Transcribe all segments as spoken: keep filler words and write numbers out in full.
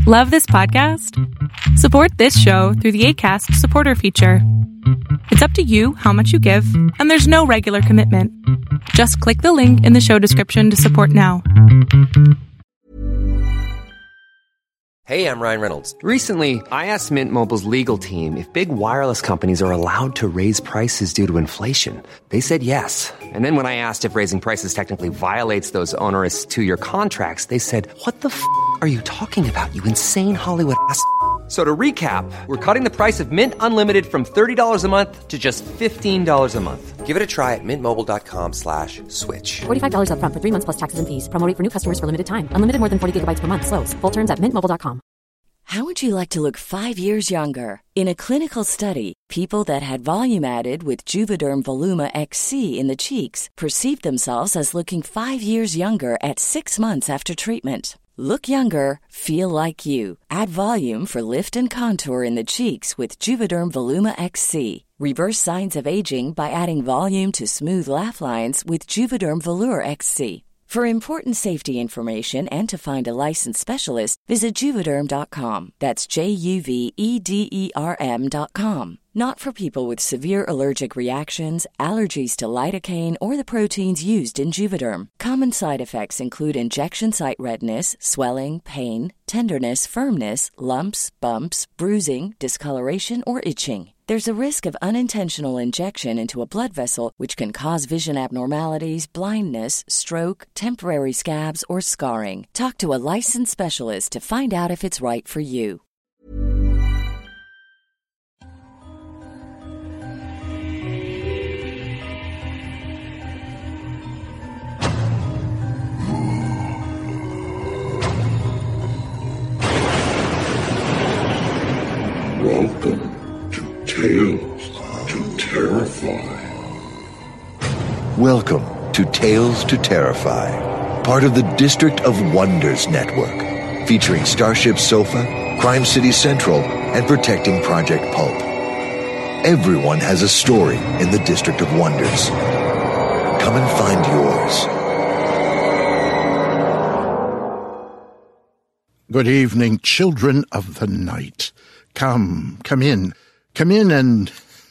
Love this podcast? Support this show through the Acast supporter feature. It's up to you how much you give, and there's no regular commitment. Just click the link in the show description to support now. Hey, I'm Ryan Reynolds. Recently, I asked Mint Mobile's legal team if big wireless companies are allowed to raise prices due to inflation. They said yes. And then when I asked if raising prices technically violates those onerous two-year contracts, they said, what the f*** are you talking about, you insane Hollywood ass f- So to recap, we're cutting the price of Mint Unlimited from thirty dollars a month to just fifteen dollars a month. Give it a try at mintmobile.com slash switch. forty-five dollars up front for three months plus taxes and fees. Promo rate for new customers for limited time. Unlimited more than forty gigabytes per month. Slows full terms at mint mobile dot com. How would you like to look five years younger? In a clinical study, people that had volume added with Juvederm Voluma X C in the cheeks perceived themselves as looking five years younger at six months after treatment. Look younger, feel like you. Add volume for lift and contour in the cheeks with Juvederm Voluma X C. Reverse signs of aging by adding volume to smooth laugh lines with Juvederm Volure X C. For important safety information and to find a licensed specialist, visit Juvederm dot com. That's J U V E D E R M dot com. Not for people with severe allergic reactions, allergies to lidocaine, or the proteins used in Juvederm. Common side effects include injection site redness, swelling, pain, tenderness, firmness, lumps, bumps, bruising, discoloration, or itching. There's a risk of unintentional injection into a blood vessel, which can cause vision abnormalities, blindness, stroke, temporary scabs, or scarring. Talk to a licensed specialist to find out if it's right for you. Welcome to Tales to Terrify. Welcome to Tales to Terrify, part of the District of Wonders network, featuring Starship Sofa, Crime City Central, and Protecting Project Pulp. Everyone has a story in the District of Wonders. Come and find yours. Good evening, children of the night. Come, come in. Come in and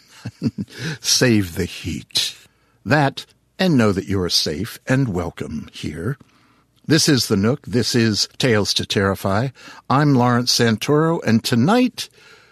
save the heat. That, and know that you are safe and welcome here. This is The Nook. This is Tales to Terrify. I'm Lawrence Santoro, and tonight,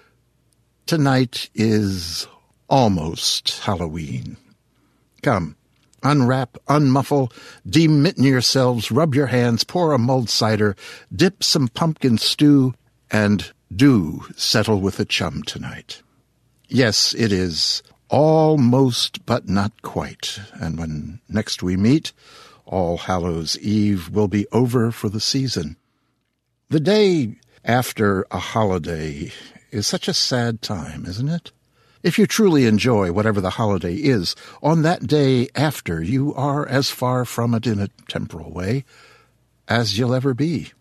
tonight is almost Halloween. Come, unwrap, unmuffle, demitten yourselves, rub your hands, pour a mulled cider, dip some pumpkin stew, and do settle with a chum tonight. Yes, it is almost but not quite, and when next we meet, All Hallows' Eve will be over for the season. The day after a holiday is such a sad time, isn't it? If you truly enjoy whatever the holiday is, on that day after you are as far from it in a temporal way as you'll ever be.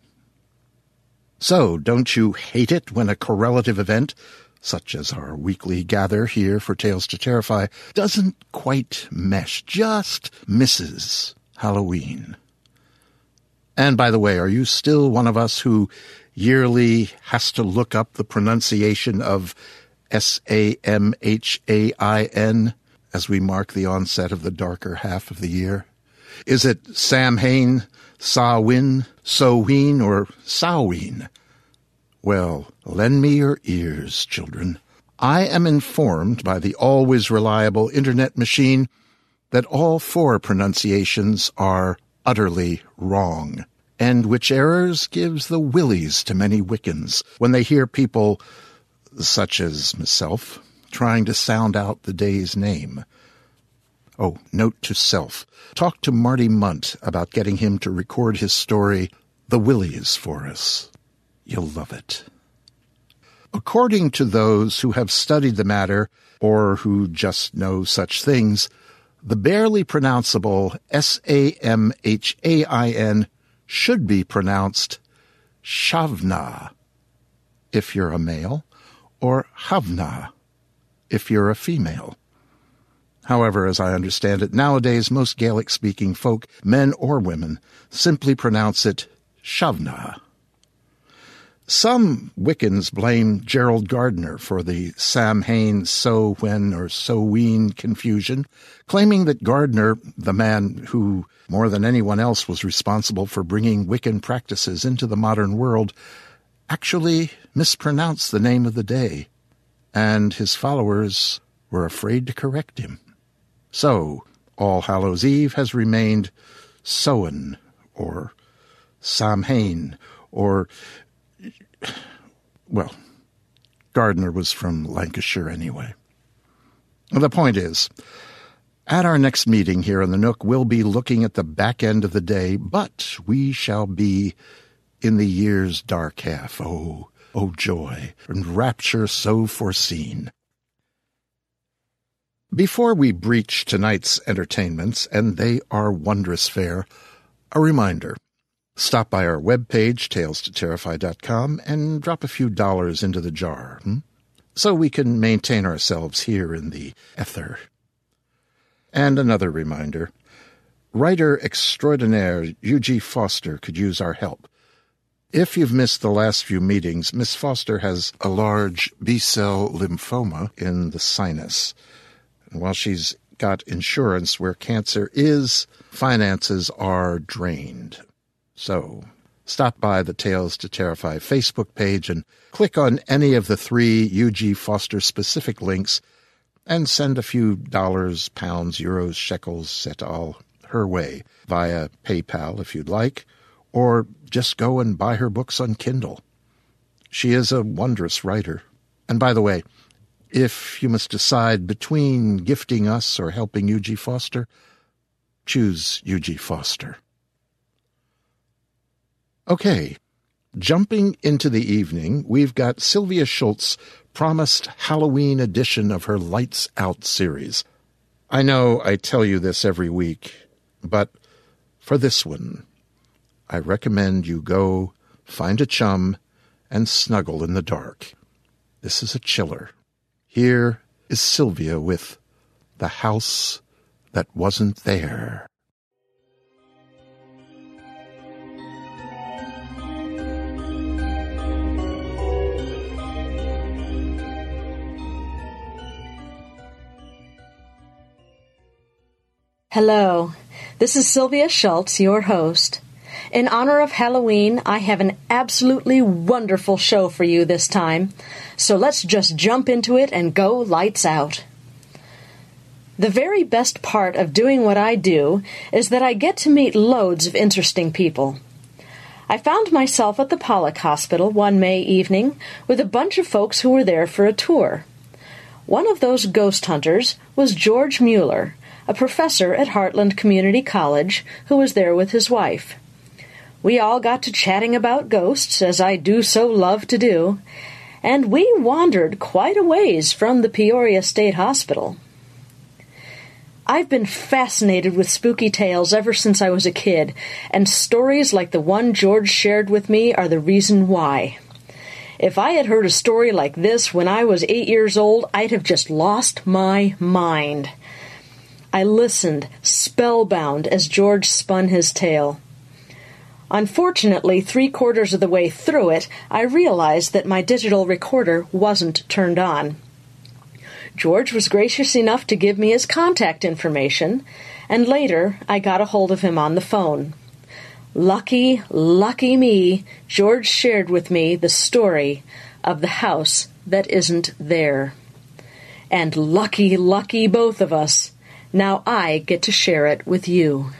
So, don't you hate it when a correlative event, such as our weekly gather here for Tales to Terrify, doesn't quite mesh, just misses Halloween? And by the way, are you still one of us who yearly has to look up the pronunciation of S A M H A I N as we mark the onset of the darker half of the year? Is it Samhain, Samhain, Soween, or Samhain? Well, lend me your ears, children. I am informed by the always reliable internet machine that all four pronunciations are utterly wrong, and which errors gives the willies to many Wiccans when they hear people, such as myself, trying to sound out the day's name. Oh, note to self. Talk to Marty Munt about getting him to record his story, The Willies, for us. You'll love it. According to those who have studied the matter, or who just know such things, the barely pronounceable S A M H A I N should be pronounced Shavna, if you're a male, or Havna, if you're a female. However, as I understand it, nowadays most Gaelic-speaking folk, men or women, simply pronounce it Shavna. Some Wiccans blame Gerald Gardner for the Samhain so-when or so-ween confusion, claiming that Gardner, the man who more than anyone else was responsible for bringing Wiccan practices into the modern world, actually mispronounced the name of the day, and his followers were afraid to correct him. So, All Hallows' Eve has remained Samhain, or Samhain, or, well, Gardner was from Lancashire anyway. The point is, at our next meeting here in the Nook, we'll be looking at the back end of the day, but we shall be in the year's dark half. Oh, oh joy, and rapture so foreseen. Before we breach tonight's entertainments, and they are wondrous fair, a reminder. Stop by our webpage, tales to terrify dot com, and drop a few dollars into the jar, hmm? so we can maintain ourselves here in the ether. And another reminder, writer extraordinaire U G Foster could use our help. If you've missed the last few meetings, Miss Foster has a large B-cell lymphoma in the sinus. And while she's got insurance where cancer is, finances are drained. So, stop by the Tales to Terrify Facebook page and click on any of the three U G Foster-specific links and send a few dollars, pounds, euros, shekels, et al. Her way via PayPal if you'd like, or just go and buy her books on Kindle. She is a wondrous writer. And by the way, if you must decide between gifting us or helping U G Foster, choose U G Foster. Okay, jumping into the evening, we've got Sylvia Schultz's promised Halloween edition of her Lights Out series. I know I tell you this every week, but for this one, I recommend you go find a chum and snuggle in the dark. This is a chiller. Here is Sylvia with The House That Wasn't There. Hello, this is Sylvia Schultz, your host. In honor of Halloween, I have an absolutely wonderful show for you this time, so let's just jump into it and go lights out. The very best part of doing what I do is that I get to meet loads of interesting people. I found myself at the Pollock Hospital one May evening with a bunch of folks who were there for a tour. One of those ghost hunters was George Mueller, a professor at Heartland Community College who was there with his wife. We all got to chatting about ghosts, as I do so love to do, and we wandered quite a ways from the Peoria State Hospital. I've been fascinated with spooky tales ever since I was a kid, and stories like the one George shared with me are the reason why. If I had heard a story like this when I was eight years old, I'd have just lost my mind. I listened, spellbound, as George spun his tale. Unfortunately, three-quarters of the way through it, I realized that my digital recorder wasn't turned on. George was gracious enough to give me his contact information, and later I got a hold of him on the phone. Lucky, lucky me, George shared with me the story of the house that isn't there. And lucky, lucky both of us. Now I get to share it with you.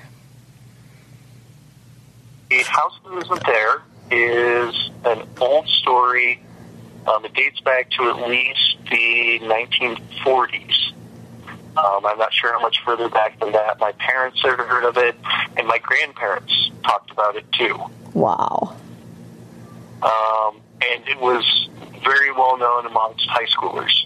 The House That Isn't There is an old story. Um, it dates back to at least the nineteen forties. Um, I'm not sure how much further back than that. My parents had heard of it, and my grandparents talked about it too. Wow. Um, and it was very well known amongst high schoolers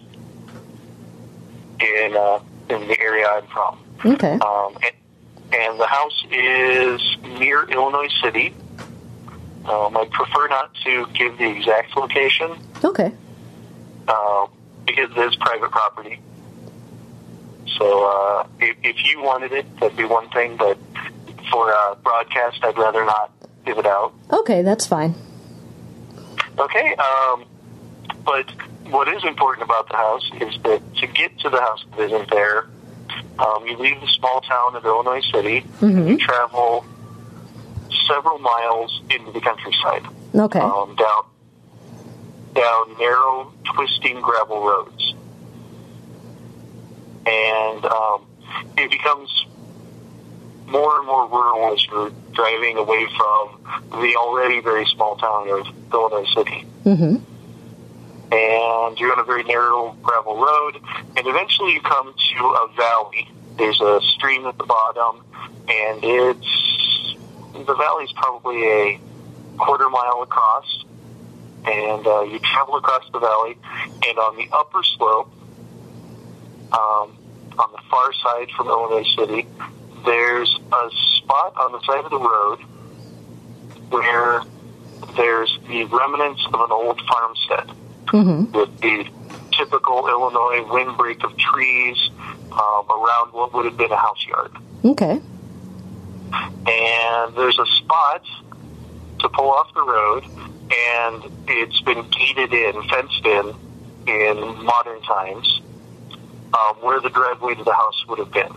in uh, in the area I'm from. Okay. Um, and, and the house is near Illinois City. Um, I prefer not to give the exact location. Okay. Um, because it is private property. So uh, if, if you wanted it, that'd be one thing, but for uh, broadcast, I'd rather not give it out. Okay, that's fine. Okay, um, but what is important about the house is that to get to the house that isn't there, um, you leave the small town of Illinois City, Mm-hmm. you travel several miles into the countryside. Okay. Um, down, down narrow, twisting gravel roads. And um, it becomes more and more rural as you're driving away from the already very small town of Illinois City. Mm-hmm. And you're on a very narrow gravel road, and eventually you come to a valley. There's a stream at the bottom, and it's the valley's probably a quarter mile across, and uh, you travel across the valley, and on the upper slope, um, on the far side from Illinois City, there's a spot on the side of the road where there's the remnants of an old farmstead. Mm-hmm. With the typical Illinois windbreak of trees um, around what would have been a house yard. Okay. And there's a spot to pull off the road, and it's been gated in, fenced in, in modern times, um, where the driveway to the house would have been.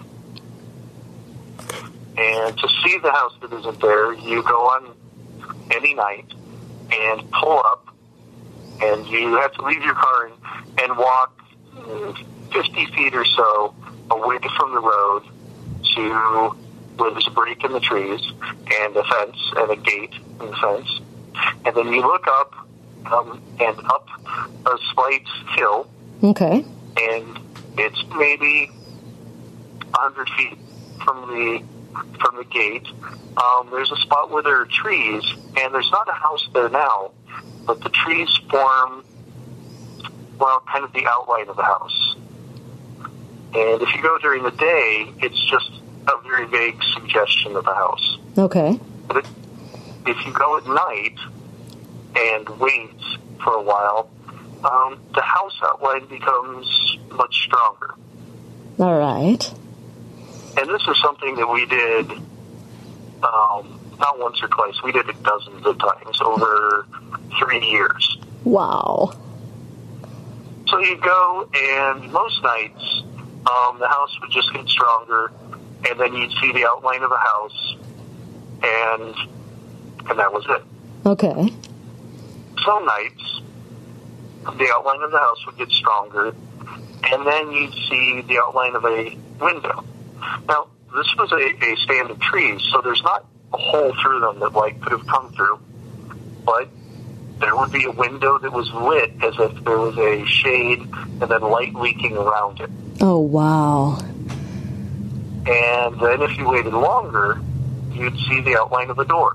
And to see the house that isn't there, you go on any night and pull up, and you have to leave your car and, and walk fifty feet or so away from the road to where there's a break in the trees and a fence and a gate in the fence. And then you look up um, and up a slight hill. Okay. And it's maybe one hundred feet from the from the gate. Um, there's a spot where there are trees, and there's not a house there now, but the trees form, well, kind of the outline of the house. And if you go during the day, it's just a very vague suggestion of the house. Okay. But if you go at night and wait for a while, um, the house outline becomes much stronger. All right. And this is something that we did um, not once or twice. We did it dozens of times over three years. Wow. So you go, and most nights, um, the house would just get stronger, and then you'd see the outline of a house, and and that was it. Okay. Some nights, the outline of the house would get stronger, and then you'd see the outline of a window. Now, this was a, a stand of trees, so there's not a hole through them that light could have come through, but there would be a window that was lit as if there was a shade and then light leaking around it. Oh, wow. And then if you waited longer, you'd see the outline of a door.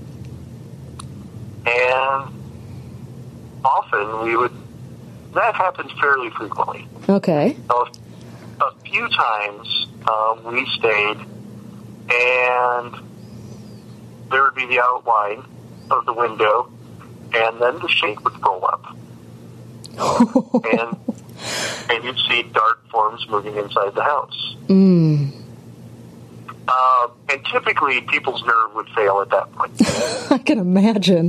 And often we would, that happened fairly frequently. Okay. A, a few times um, we stayed, and there would be the outline of the window, and then the shade would roll up. and and you'd see dark forms moving inside the house. Mm. Uh, and typically, people's nerve would fail at that point. I can imagine.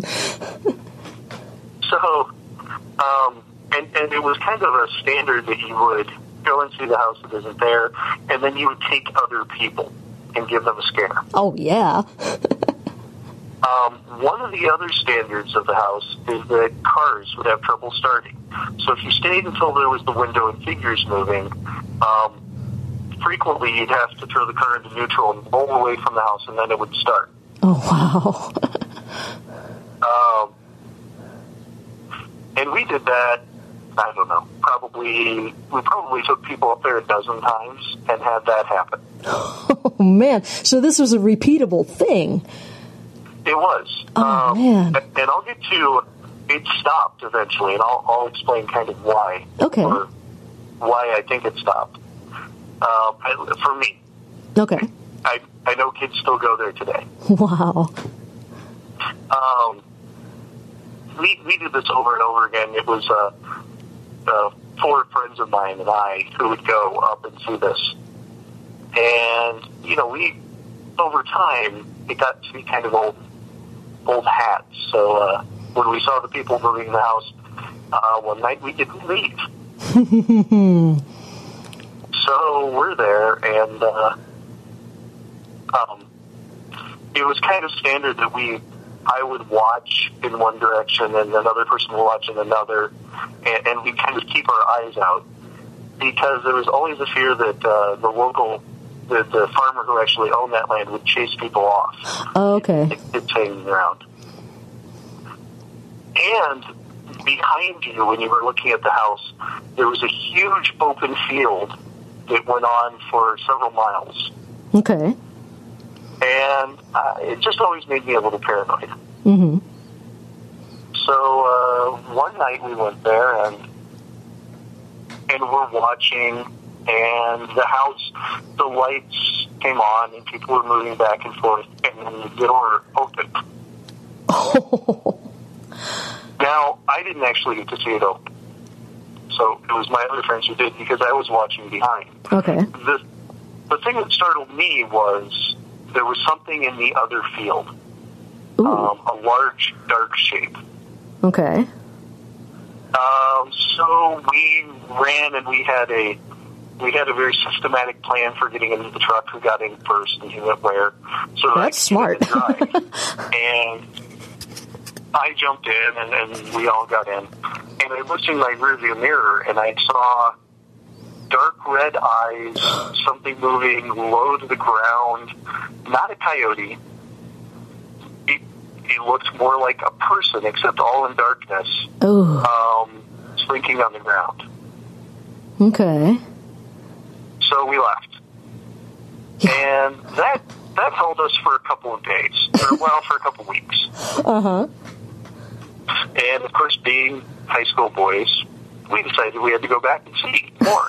So, um, and, and it was kind of a standard that you would go and see the house that isn't there, and then you would take other people and give them a scare. Oh, yeah. Um, one of the other standards of the house is that cars would have trouble starting. So if you stayed until there was the window and figures moving, um, frequently you'd have to throw the car into neutral and roll away from the house, and then it would start. Oh, wow. um, and we did that, I don't know, probably, we probably took people up there a dozen times and had that happen. Oh, man. So this was a repeatable thing. It was. Oh, um, man. And, and I'll get to, it stopped eventually, and I'll, I'll explain kind of why. Okay. Or why I think it stopped. Um, I, for me. Okay. I, I know kids still go there today. Wow. Um, we, we did this over and over again. It was uh, uh, four friends of mine and I who would go up and see this. And, you know, we, over time, it got to be kind of old, old hats. So uh, when we saw the people moving in the house, uh, one night we didn't leave. So we're there, and uh, um, it was kind of standard that we, I would watch in one direction, and another person would watch in another, and, and we kind of keep our eyes out, because there was always a fear that uh, the local, the, the farmer who actually owned that land would chase people off. Oh, okay. It's hanging around. And behind you, when you were looking at the house, there was a huge open field that went on for several miles. Okay. And uh, it just always made me a little paranoid. Mm-hmm. So uh, one night we went there, and and we're watching, and the house, the lights came on, and people were moving back and forth, and then the door opened. Oh. Now, I didn't actually get to see it open. So it was my other friends who did, because I was watching behind. Okay. The, the thing that startled me was there was something in the other field. Ooh. Um, a large, dark shape. Okay. Um, so we ran, and we had a we had a very systematic plan for getting into the truck. Who got in first, and who went where. So that That's smart. And I jumped in, and, and we all got in. And I looked in my rearview mirror, and I saw dark red eyes, something moving low to the ground. Not a coyote. It, it looked more like a person, except all in darkness. Ooh. Um, slinking on the ground. Okay. So we left. Yeah. And that that held us for a couple of days. Or, well, for a couple of weeks. Uh-huh. And, of course, being high school boys, we decided we had to go back and see more.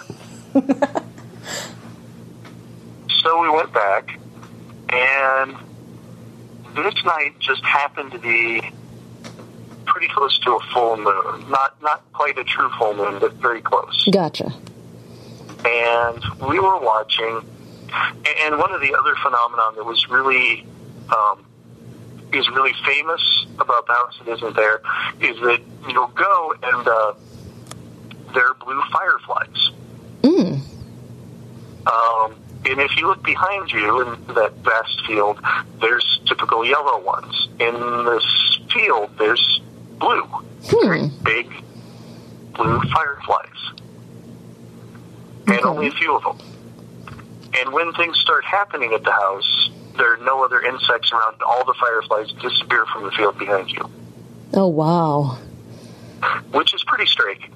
So we went back, and this night just happened to be pretty close to a full moon. Not not quite a true full moon, but very close. Gotcha. And we were watching, and one of the other phenomenon that was really um, is really famous about the house that isn't there is that you'll go and uh, there are blue fireflies. Mm. Um, and if you look behind you in that vast field, there's typical yellow ones. In this field, there's blue. Hmm. Very big blue fireflies. And Okay. only a few of them. And when things start happening at the house, there are no other insects around. All the fireflies disappear from the field behind you. Oh, wow. Which is pretty striking.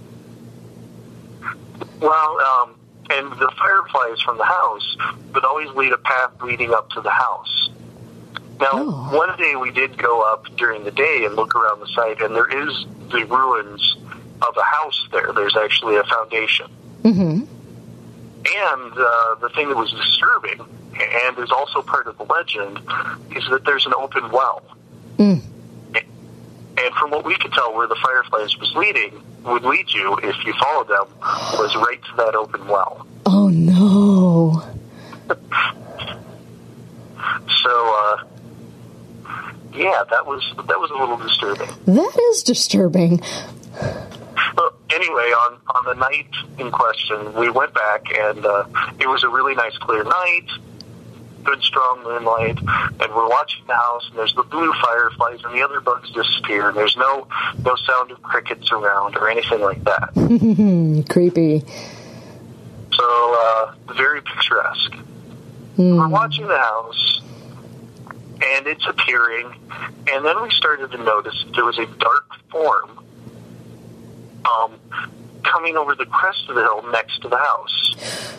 Well, um, and the fireflies from the house would always lead a path leading up to the house. Now, Oh. one day we did go up during the day and look around the site, and there is the ruins of a house there. There's actually a foundation. Mm-hmm. And uh, the thing that was disturbing, and is also part of the legend, is that there's an open well. Mm. And from what we could tell, where the fireflies was leading, would lead you, if you followed them, was right to that open well. Oh, no. So, uh, yeah, that was that was a little disturbing. That is disturbing. Well, anyway, on, on the night in question, we went back, and uh, it was a really nice, clear night, good, strong moonlight, and we're watching the house, and there's the blue fireflies, and the other bugs disappear, and there's no no sound of crickets around or anything like that. Creepy. So, uh, very picturesque. Mm. We're watching the house, and it's appearing, and then we started to notice there was a dark form um, coming over the crest of the hill next to the house.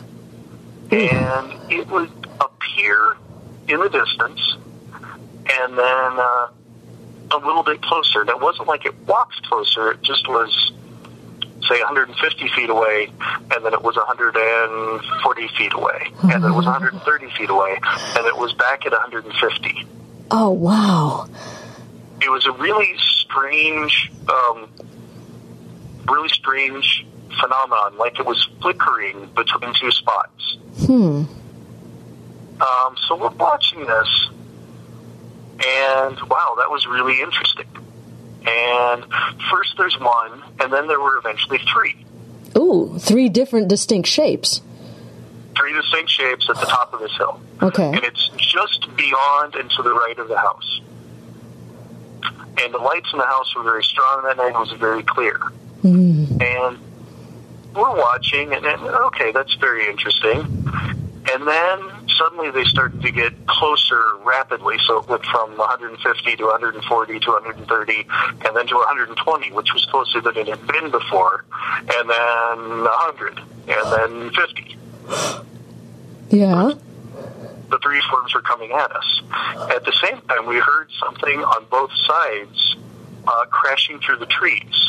And it would appear in the distance, and then uh, a little bit closer. And it wasn't like it walked closer, it just was, say, one hundred fifty feet away, and then it was one hundred forty feet away, and then it was one hundred thirty feet away, and it was back at one hundred fifty. Oh, wow. It was a really strange, um, really strange phenomenon, like it was flickering between two spots. Hmm. Um, so we're watching this, and wow, that was really interesting. And first there's one, and then there were eventually three. Ooh, three different distinct shapes. Three distinct shapes at the top of this hill. Okay. And it's just beyond and to the right of the house. And the lights in the house were very strong that night. It was very clear. Mm. And we're watching, and then, okay, that's very interesting. And then suddenly they started to get closer rapidly. So it went from one hundred fifty to one hundred forty to one hundred thirty, and then to one hundred twenty, which was closer than it had been before. And then one hundred, and then fifty. Yeah. The three forms were coming at us. At the same time, we heard something on both sides uh, crashing through the trees.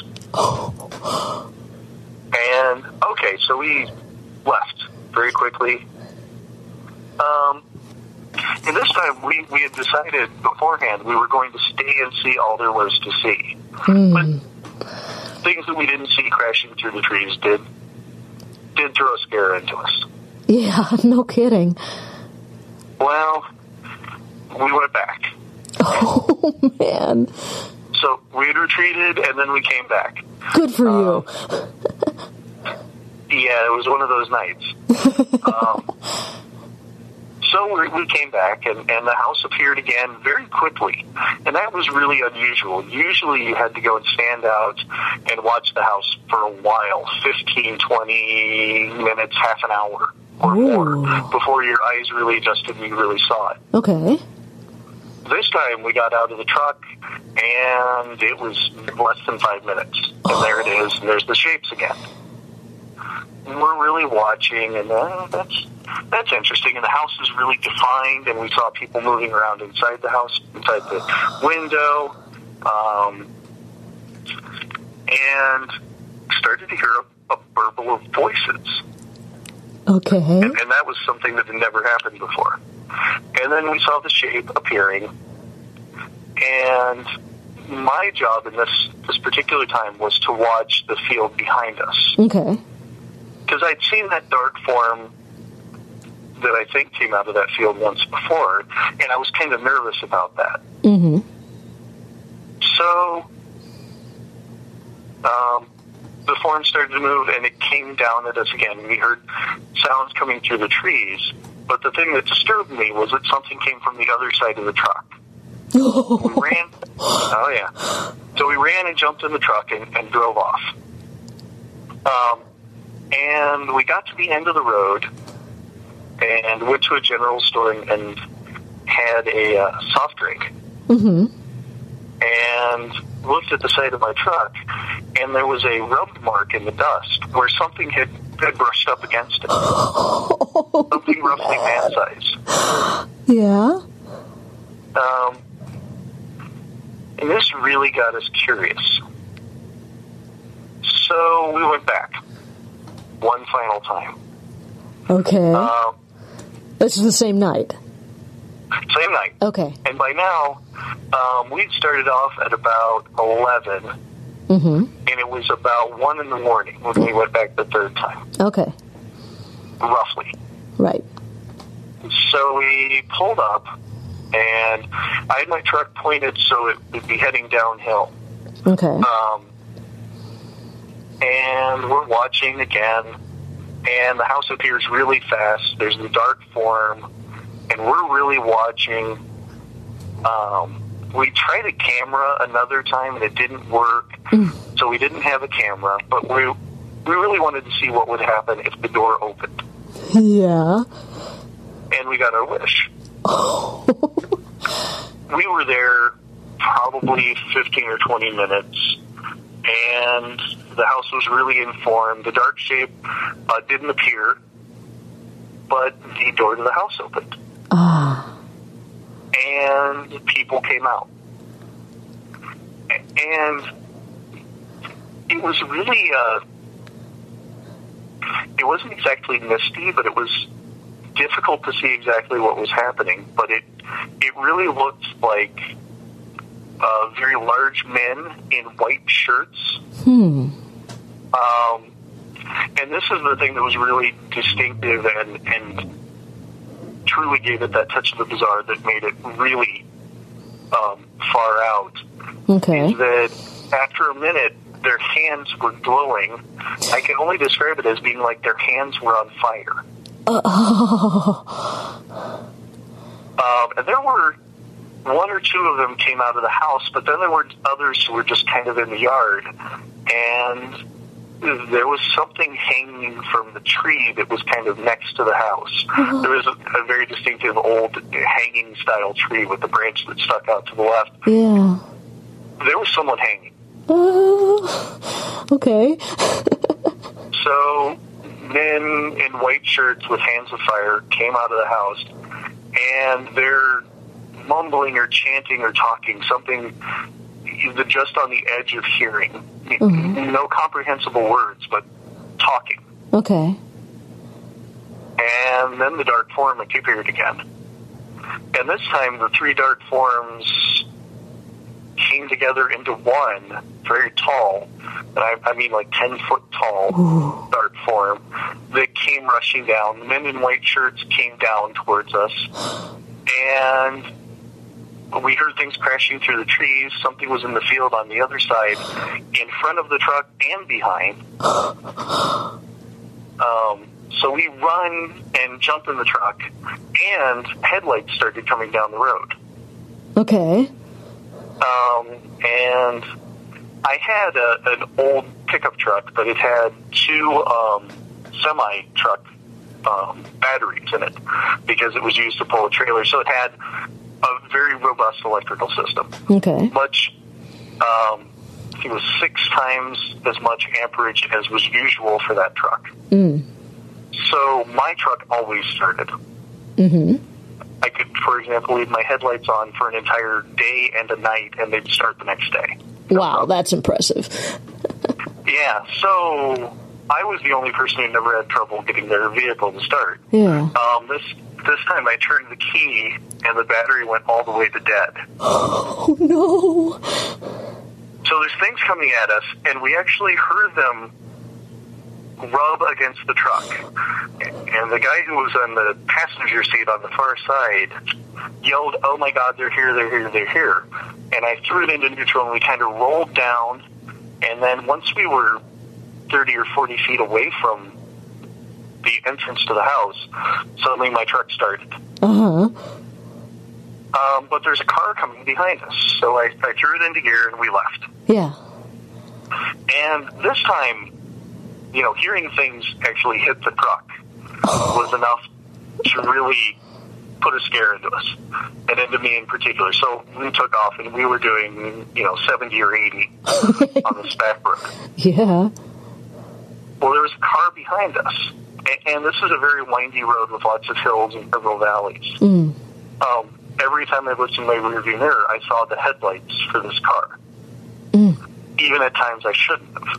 And, okay, so we left very quickly. Um, and this time, we, we had decided beforehand we were going to stay and see all there was to see. Mm. But things that we didn't see crashing through the trees did did throw a scare into us. Yeah, no kidding. Well, we went back. Oh, man. So we had retreated, and then we came back. Good for um, you. Yeah, it was one of those nights. um, so we, we came back, and, and the house appeared again very quickly. And that was really unusual. Usually you had to go and stand out and watch the house for a while, fifteen, twenty minutes, half an hour or Ooh. more, before your eyes really adjusted and you really saw it. Okay. This time we got out of the truck, and it was less than five minutes. And there it is, and there's the shapes again. And we're really watching, and uh, that's that's interesting. And the house is really defined, and we saw people moving around inside the house, inside the window, um, and started to hear a, a burble of voices. Okay. And, and that was something that had never happened before. And then we saw the shape appearing, and my job in this, this particular time was to watch the field behind us. Okay. Because I'd seen that dark form that I think came out of that field once before, and I was kind of nervous about that. Mm-hmm. So um, the form started to move, and it came down at us again. We heard sounds coming through the trees, but the thing that disturbed me was that something came from the other side of the truck. We ran. Oh, yeah. So we ran and jumped in the truck and, and drove off. Um, and we got to the end of the road and went to a general store and, and had a uh, soft drink. Mm-hmm. And looked at the side of my truck, and there was a rub mark in the dust where something had, had brushed up against it. Oh, something roughly man-sized. Yeah. Um, and this really got us curious. So we went back one final time. Okay. Um, this is the same night. Same night. Okay. And by now, um, we'd started off at about eleven, mm-hmm. and it was about one in the morning when we went back the third time. Okay. Roughly. Right. So we pulled up, and I had my truck pointed so it would be heading downhill. Okay. Um, and we're watching again, and the house appears really fast. There's the dark form, and we're really watching. Um, we tried a camera another time, and it didn't work, mm. so we didn't have a camera, but we we really wanted to see what would happen if the door opened. Yeah. And we got our wish. We were there probably fifteen or twenty minutes, and the house was really informed. The dark shape uh, didn't appear, but the door to the house opened. Ah. And people came out. And it was really, uh, it wasn't exactly misty, but it was difficult to see exactly what was happening. But it, it really looked like uh, very large men in white shirts. Hmm. Um, and this is the thing that was really distinctive and, and truly gave it that touch of the bizarre that made it really um, far out. Okay. is that after a minute, their hands were glowing. I can only describe it as being like their hands were on fire. Oh. Um, and there were one or two of them came out of the house, but then there were others who were just kind of in the yard. And there was something hanging from the tree that was kind of next to the house. Uh-huh. There was a, a very distinctive old hanging style tree with the branch that stuck out to the left. Yeah. There was someone hanging. Uh, okay. So men in white shirts with hands of fire came out of the house, and they're mumbling or chanting or talking something just on the edge of hearing. Mm-hmm. No comprehensible words, but talking. Okay. And then the dark form appeared again. And this time the three dark forms came together into one, very tall, and I, I mean like ten foot tall Ooh. dark form that came rushing down. The men in white shirts came down towards us, and we heard things crashing through the trees. Something was in the field on the other side, in front of the truck and behind. Um, so we run and jump in the truck, and headlights started coming down the road. Okay. Um, and I had a, an old pickup truck, but it had two um, semi-truck um, batteries in it because it was used to pull a trailer. So it had a very robust electrical system. Okay. Much, um, I think it was six times as much amperage as was usual for that truck. Mm. So my truck always started. Mm-hmm. I could, for example, leave my headlights on for an entire day and a night, and they'd start the next day. No wow, problem. That's impressive. Yeah, so I was the only person who never had trouble getting their vehicle to start. Yeah. Um, this this time I turned the key, and the battery went all the way to dead. Oh, no. So there's things coming at us, and we actually heard them rub against the truck. And the guy who was on the passenger seat on the far side yelled, "Oh my God, they're here, they're here, they're here." And I threw it into neutral, and we kind of rolled down. And then once we were thirty or forty feet away from the entrance to the house, suddenly my truck started. Uh-huh. Um, but there's a car coming behind us. So I, I threw it into gear, and we left. Yeah. And this time, you know, hearing things actually hit the truck was enough to really put a scare into us, and into me in particular. So we took off, and we were doing, you know, seventy or eighty on the Spack Brook. Yeah. Well, there was a car behind us, and, and this is a very windy road with lots of hills and several valleys. Mm. Um, every time I looked in my rearview mirror, I saw the headlights for this car. Mm. Even at times I shouldn't have.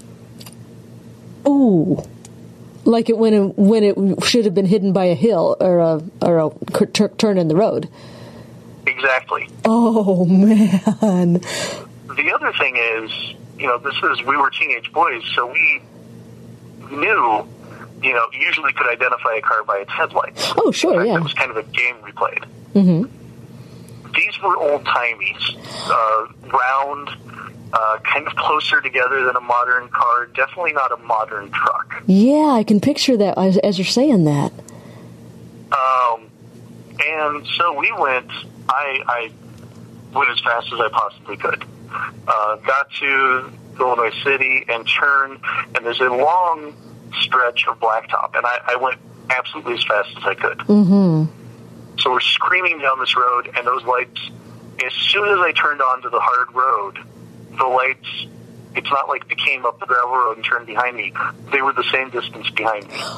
Ooh, like it when it, when it should have been hidden by a hill or a or a t- turn in the road. Exactly. Oh man. The other thing is, you know, this is we were teenage boys, so we knew, you know, usually could identify a car by its headlights. Oh sure, In fact, yeah. It was kind of a game we played. Mm-hmm. These were old timeies, uh, round. Uh, kind of closer together than a modern car. Definitely not a modern truck. Yeah, I can picture that as, as you're saying that. Um, and so we went, I, I went as fast as I possibly could. Uh, got to Illinois City and turned, and there's a long stretch of blacktop, and I, I went absolutely as fast as I could. Mm-hmm. So we're screaming down this road, and those lights, as soon as I turned onto the hard road, the lights, it's not like they came up the gravel road and turned behind me. They were the same distance behind me.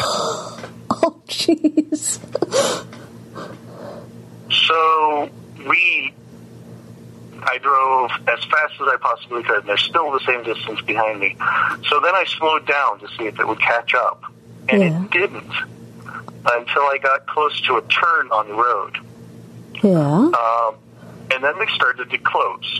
Oh, jeez. So we, I drove as fast as I possibly could, and they're still the same distance behind me. So then I slowed down to see if it would catch up, and yeah. it didn't until I got close to a turn on the road. Yeah. Um, and then they started to close.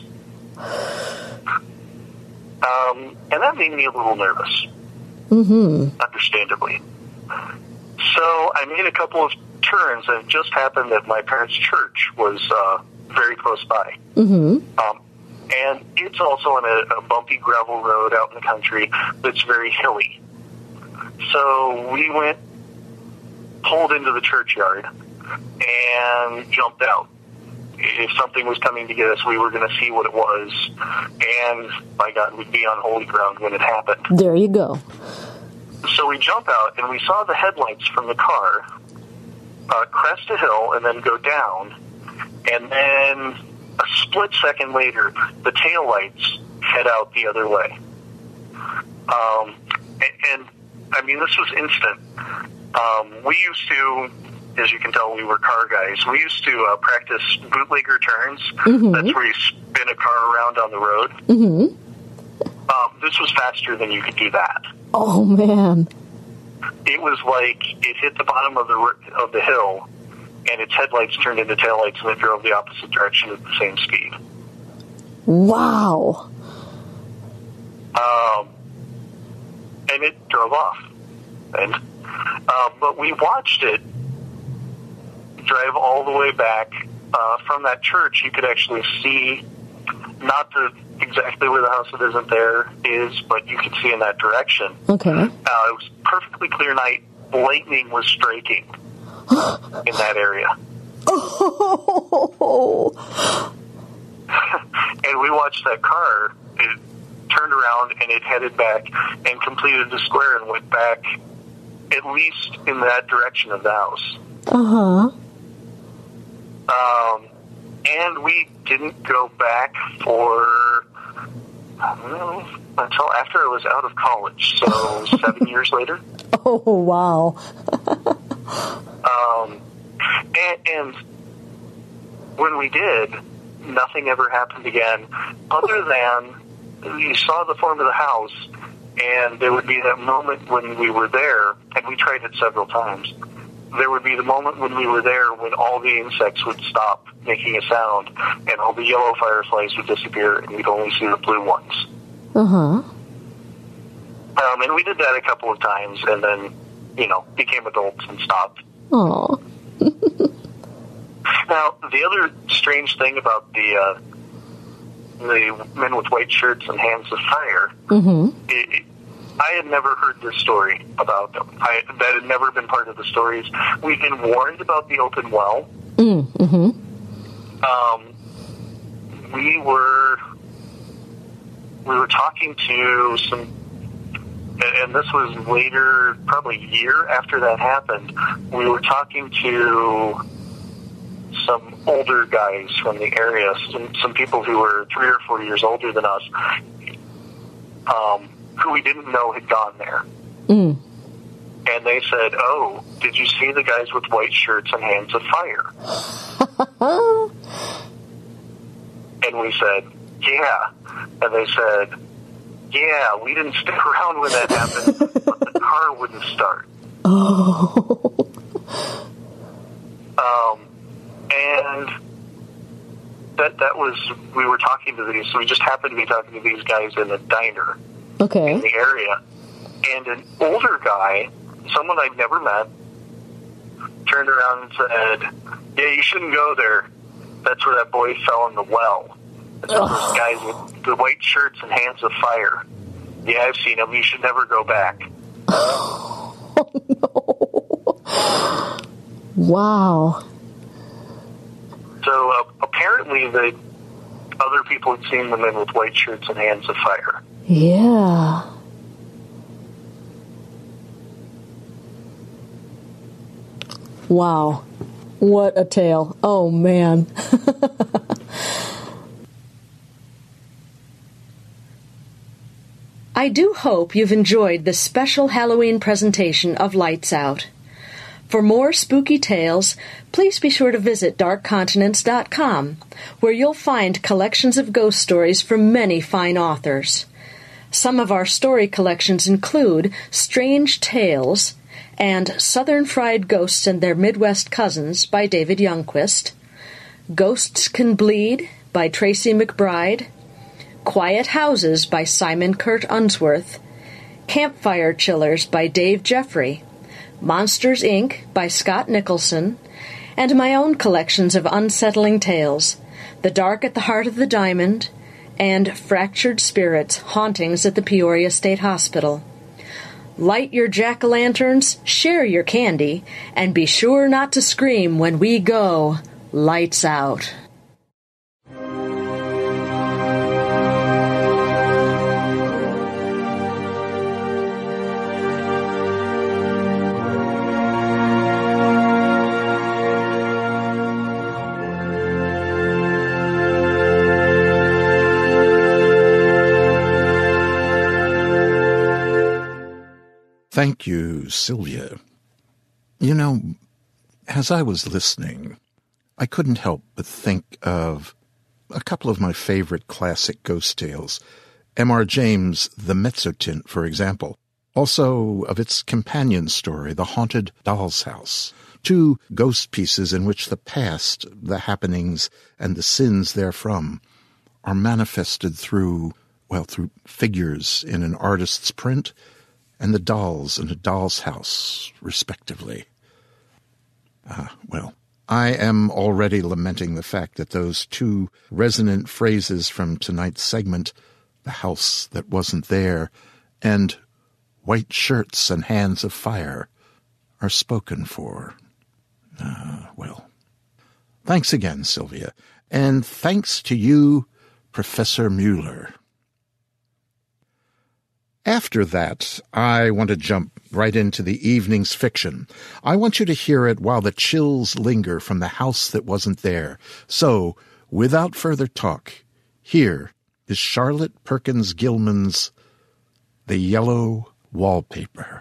Um, and that made me a little nervous, mm-hmm. understandably. So I made a couple of turns, and it just happened that my parents' church was uh, very close by. Mm-hmm. Um, And it's also on a, a bumpy gravel road out in the country that's very hilly. So we went, pulled into the churchyard, and jumped out. If something was coming to get us, we were going to see what it was, and, by God, we'd be on holy ground when it happened. There you go. So we jump out, and we saw the headlights from the car uh, crest a hill and then go down, and then a split second later, the taillights head out the other way. Um, and, and, I mean, this was instant. Um, we used to, as you can tell, we were car guys. We used to uh, practice bootlegger turns. Mm-hmm. That's where you spin a car around on the road. Mm-hmm. Um, this was faster than you could do that. Oh, man. It was like it hit the bottom of the of the hill, and its headlights turned into taillights, and it drove the opposite direction at the same speed. Wow. Um, and it drove off. And uh, but we watched it drive all the way back uh, from that church. You could actually see not the exactly where the house that isn't there is, but you could see in that direction. Okay. Uh, it was perfectly clear night. Lightning was striking in that area. Oh. And we watched that car. It turned around and it headed back and completed the square and went back at least in that direction of the house. Uh-huh. Um, and we didn't go back for, I don't know, until after I was out of college, so seven years later. Oh, wow. um, and, and when we did, nothing ever happened again, other than you saw the form of the house, and there would be that moment when we were there, and we tried it several times. There would be the moment when we were there when all the insects would stop making a sound, and all the yellow fireflies would disappear, and we'd only see the blue ones. Uh-huh. Um, and we did that a couple of times, and then, you know, became adults and stopped. Aww. Now, the other strange thing about the uh, the men with white shirts and hands of fire, mm-hmm. it, it, I had never heard this story about them. I, that had never been part of the stories. We've been warned about the open well. Mm-hmm. Um, we were we were talking to some, and this was later, probably a year after that happened. We were talking to some older guys from the area, some, some people who were three or four years older than us, um, who we didn't know had gone there. Mm. And they said, oh, did you see the guys with white shirts and hands of fire? And we said, yeah. And they said, yeah, we didn't stick around when that happened, but the car wouldn't start. Oh. Um, and that that was, we were talking to these, so we just happened to be talking to these guys in a diner. Okay. In the area. And an older guy, someone I'd never met, turned around and said, yeah, you shouldn't go there. That's where that boy fell in the well. That's where those guys with the white shirts and hands of fire. Yeah, I've seen them. You should never go back. Oh, no. Wow. So uh, apparently the other people had seen the men with white shirts and hands of fire. Yeah. Wow. What a tale. Oh, man. I do hope you've enjoyed this special Halloween presentation of Lights Out. For more spooky tales, please be sure to visit dark continents dot com, where you'll find collections of ghost stories from many fine authors. Some of our story collections include Strange Tales and Southern Fried Ghosts and Their Midwest Cousins by David Youngquist, Ghosts Can Bleed by Tracy McBride, Quiet Houses by Simon Kurt Unsworth, Campfire Chillers by Dave Jeffrey, Monsters, Incorporated by Scott Nicholson, and my own collections of unsettling tales, The Dark at the Heart of the Diamond, and Fractured Spirits, Hauntings at the Peoria State Hospital. Light your jack-o'-lanterns, share your candy, and be sure not to scream when we go lights out. Thank you, Sylvia. You know, as I was listening, I couldn't help but think of a couple of my favorite classic ghost tales. M R James' The Mezzotint, for example. Also of its companion story, The Haunted Doll's House. Two ghost pieces in which the past, the happenings, and the sins therefrom are manifested through, well, through figures in an artist's print and the dolls in a doll's house, respectively. Ah, well, I am already lamenting the fact that those two resonant phrases from tonight's segment, the house that wasn't there, and white shirts and hands of fire, are spoken for. Ah, well. Thanks again, Sylvia, and thanks to you, Professor Mueller. After that, I want to jump right into the evening's fiction. I want you to hear it while the chills linger from the house that wasn't there. So, without further talk, here is Charlotte Perkins Gilman's The Yellow Wallpaper.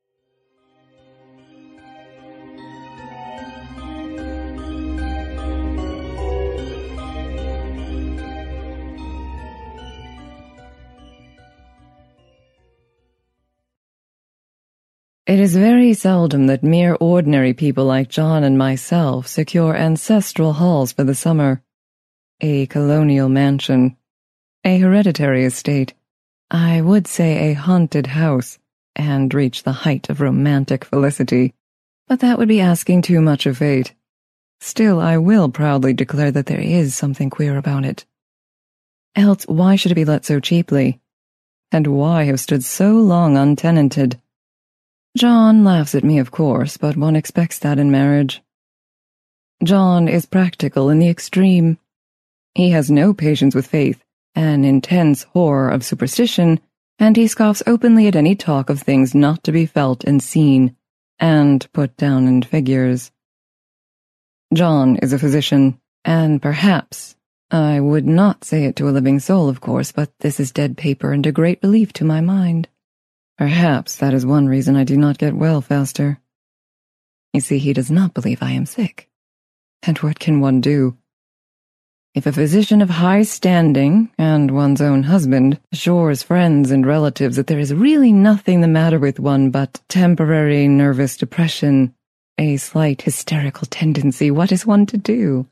It is very seldom that mere ordinary people like John and myself secure ancestral halls for the summer. A colonial mansion, a hereditary estate, I would say a haunted house, and reach the height of romantic felicity, but that would be asking too much of fate. Still, I will proudly declare that there is something queer about it. Else, why should it be let so cheaply? And why have stood so long untenanted? John laughs at me, of course, but one expects that in marriage. John is practical in the extreme. He has no patience with faith, an intense horror of superstition, and he scoffs openly at any talk of things not to be felt and seen, and put down in figures. John is a physician, and perhaps, I would not say it to a living soul, of course, but this is dead paper and a great relief to my mind. Perhaps that is one reason I do not get well faster. You see, he does not believe I am sick. And what can one do? If a physician of high standing, and one's own husband, assures friends and relatives that there is really nothing the matter with one but temporary nervous depression, a slight hysterical tendency, what is one to do?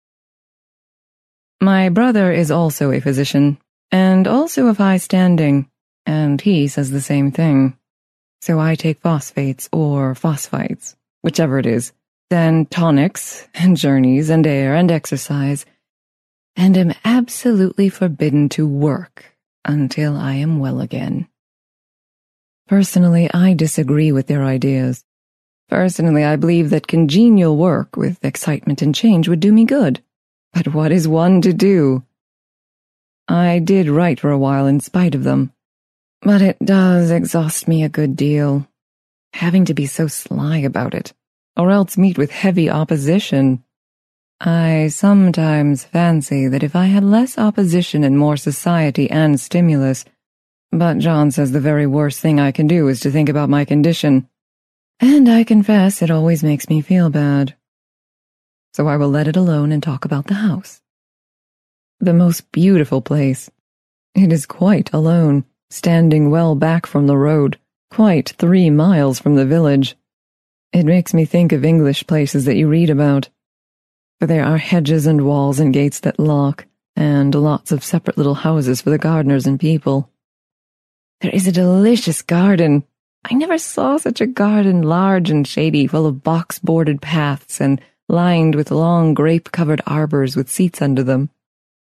My brother is also a physician, and also of high standing, and he says the same thing. So I take phosphates or phosphites, whichever it is, then tonics, and journeys, and air, and exercise, and am absolutely forbidden to work until I am well again. Personally, I disagree with their ideas. Personally, I believe that congenial work with excitement and change would do me good. But what is one to do? I did write for a while in spite of them. But it does exhaust me a good deal, having to be so sly about it, or else meet with heavy opposition. I sometimes fancy that if I had less opposition and more society and stimulus, but John says the very worst thing I can do is to think about my condition, and I confess it always makes me feel bad. So I will let it alone and talk about the house. The most beautiful place. It is quite alone, standing well back from the road, quite three miles from the village. It makes me think of English places that you read about. For there are hedges and walls and gates that lock, and lots of separate little houses for the gardeners and people. There is a delicious garden. I never saw such a garden, large and shady, full of box-bordered paths and lined with long grape-covered arbors with seats under them.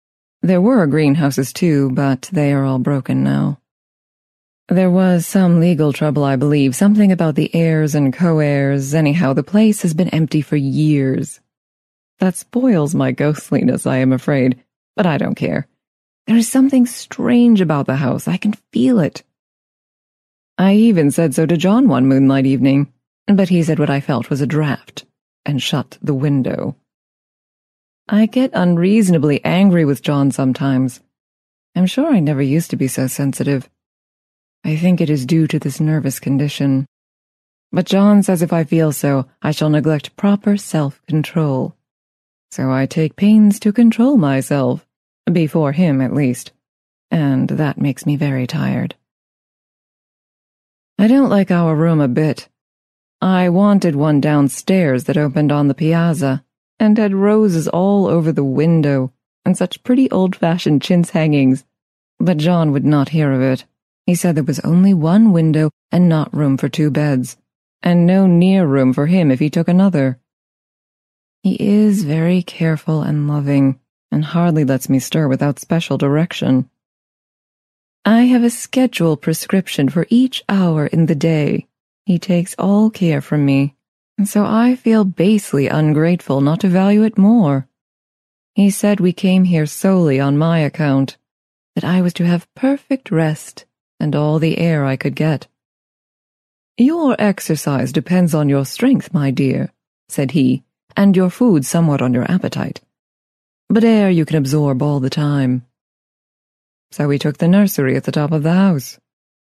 There were greenhouses too, but they are all broken now. There was some legal trouble, I believe, something about the heirs and co-heirs. Anyhow, the place has been empty for years. That spoils my ghostliness, I am afraid, but I don't care. There is something strange about the house. I can feel it. I even said so to John one moonlight evening, but he said what I felt was a draft, and shut the window. I get unreasonably angry with John sometimes. I'm sure I never used to be so sensitive. I think it is due to this nervous condition. But John says if I feel so, I shall neglect proper self-control. So I take pains to control myself, before him at least, and that makes me very tired. I don't like our room a bit. I wanted one downstairs that opened on the piazza, and had roses all over the window, and such pretty old-fashioned chintz hangings, but John would not hear of it. He said there was only one window and not room for two beds, and no near room for him if he took another. He is very careful and loving, and hardly lets me stir without special direction. I have a schedule prescription for each hour in the day. He takes all care from me, and so I feel basely ungrateful not to value it more. He said we came here solely on my account, that I was to have perfect rest and all the air I could get. Your exercise depends on your strength, my dear, said he, and your food somewhat on your appetite. But air you can absorb all the time. So we took the nursery at the top of the house.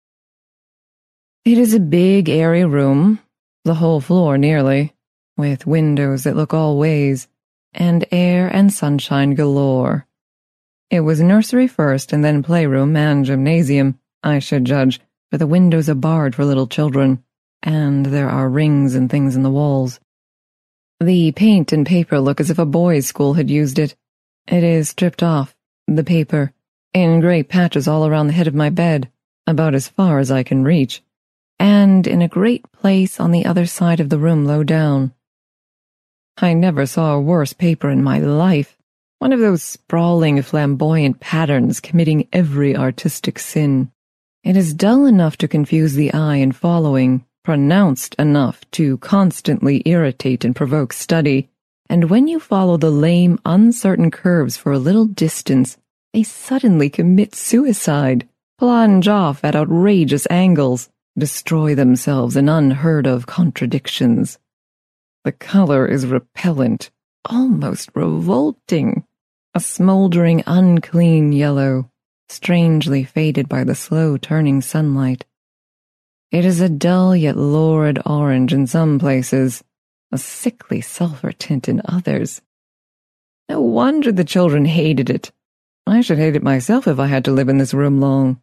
It is a big, airy room, the whole floor nearly, with windows that look all ways, and air and sunshine galore. It was nursery first, and then playroom and gymnasium, I should judge, for the windows are barred for little children, and there are rings and things in the walls. The paint and paper look as if a boys' school had used it. It is stripped off, the paper, in great patches all around the head of my bed, about as far as I can reach, and in a great place on the other side of the room low down. I never saw a worse paper in my life, one of those sprawling, flamboyant patterns committing every artistic sin. It is dull enough to confuse the eye in following, pronounced enough to constantly irritate and provoke study, and when you follow the lame, uncertain curves for a little distance, they suddenly commit suicide, plunge off at outrageous angles, destroy themselves in unheard-of contradictions. The color is repellent, almost revolting, a smoldering, unclean yellow, strangely faded by the slow-turning sunlight. It is a dull yet lurid orange in some places, a sickly sulphur tint in others. No wonder the children hated it. I should hate it myself if I had to live in this room long.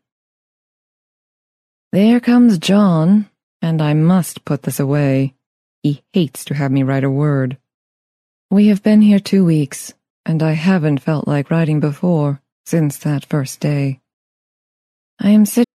There comes John, and I must put this away. He hates to have me write a word. We have been here two weeks, and I haven't felt like writing before, since that first day. I am sitting...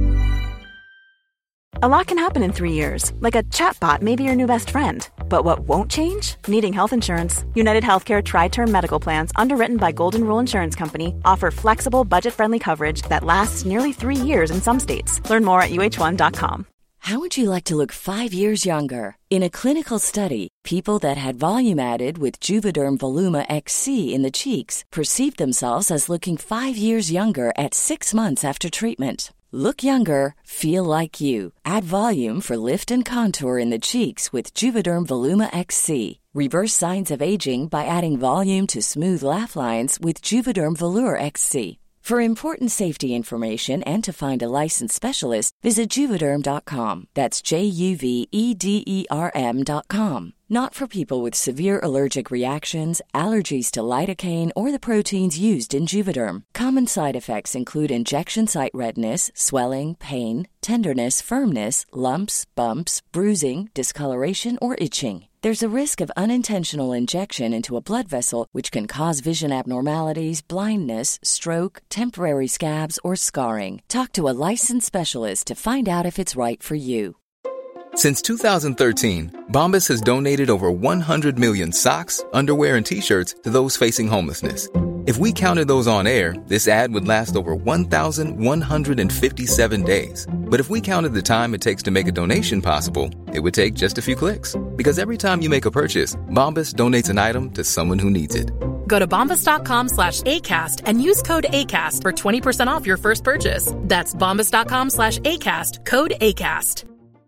A lot can happen in three years, like a chatbot may be your new best friend. But what won't change? Needing health insurance. United Healthcare Tri-Term Medical Plans, underwritten by Golden Rule Insurance Company, offer flexible, budget-friendly coverage that lasts nearly three years in some states. Learn more at U H one dot com. How would you like to look five years younger? In a clinical study, people that had volume added with Juvederm Voluma X C in the cheeks perceived themselves as looking five years younger at six months after treatment. Look younger, feel like you. Add volume for lift and contour in the cheeks with Juvederm Voluma X C. Reverse signs of aging by adding volume to smooth laugh lines with Juvederm Volure X C. For important safety information and to find a licensed specialist, visit Juvederm dot com. That's J U V E D E R M dot com. Not for people with severe allergic reactions, allergies to lidocaine, or the proteins used in Juvederm. Common side effects include injection site redness, swelling, pain, tenderness, firmness, lumps, bumps, bruising, discoloration, or itching. There's a risk of unintentional injection into a blood vessel, which can cause vision abnormalities, blindness, stroke, temporary scabs, or scarring. Talk to a licensed specialist to find out if it's right for you. Since two thousand thirteen, Bombas has donated over one hundred million socks, underwear, and T-shirts to those facing homelessness. If we counted those on air, this ad would last over one thousand one hundred fifty-seven days. But if we counted the time it takes to make a donation possible, it would take just a few clicks. Because every time you make a purchase, Bombas donates an item to someone who needs it. Go to bombas.com slash ACAST and use code ACAST for twenty percent off your first purchase. That's bombas.com slash ACAST, code ACAST.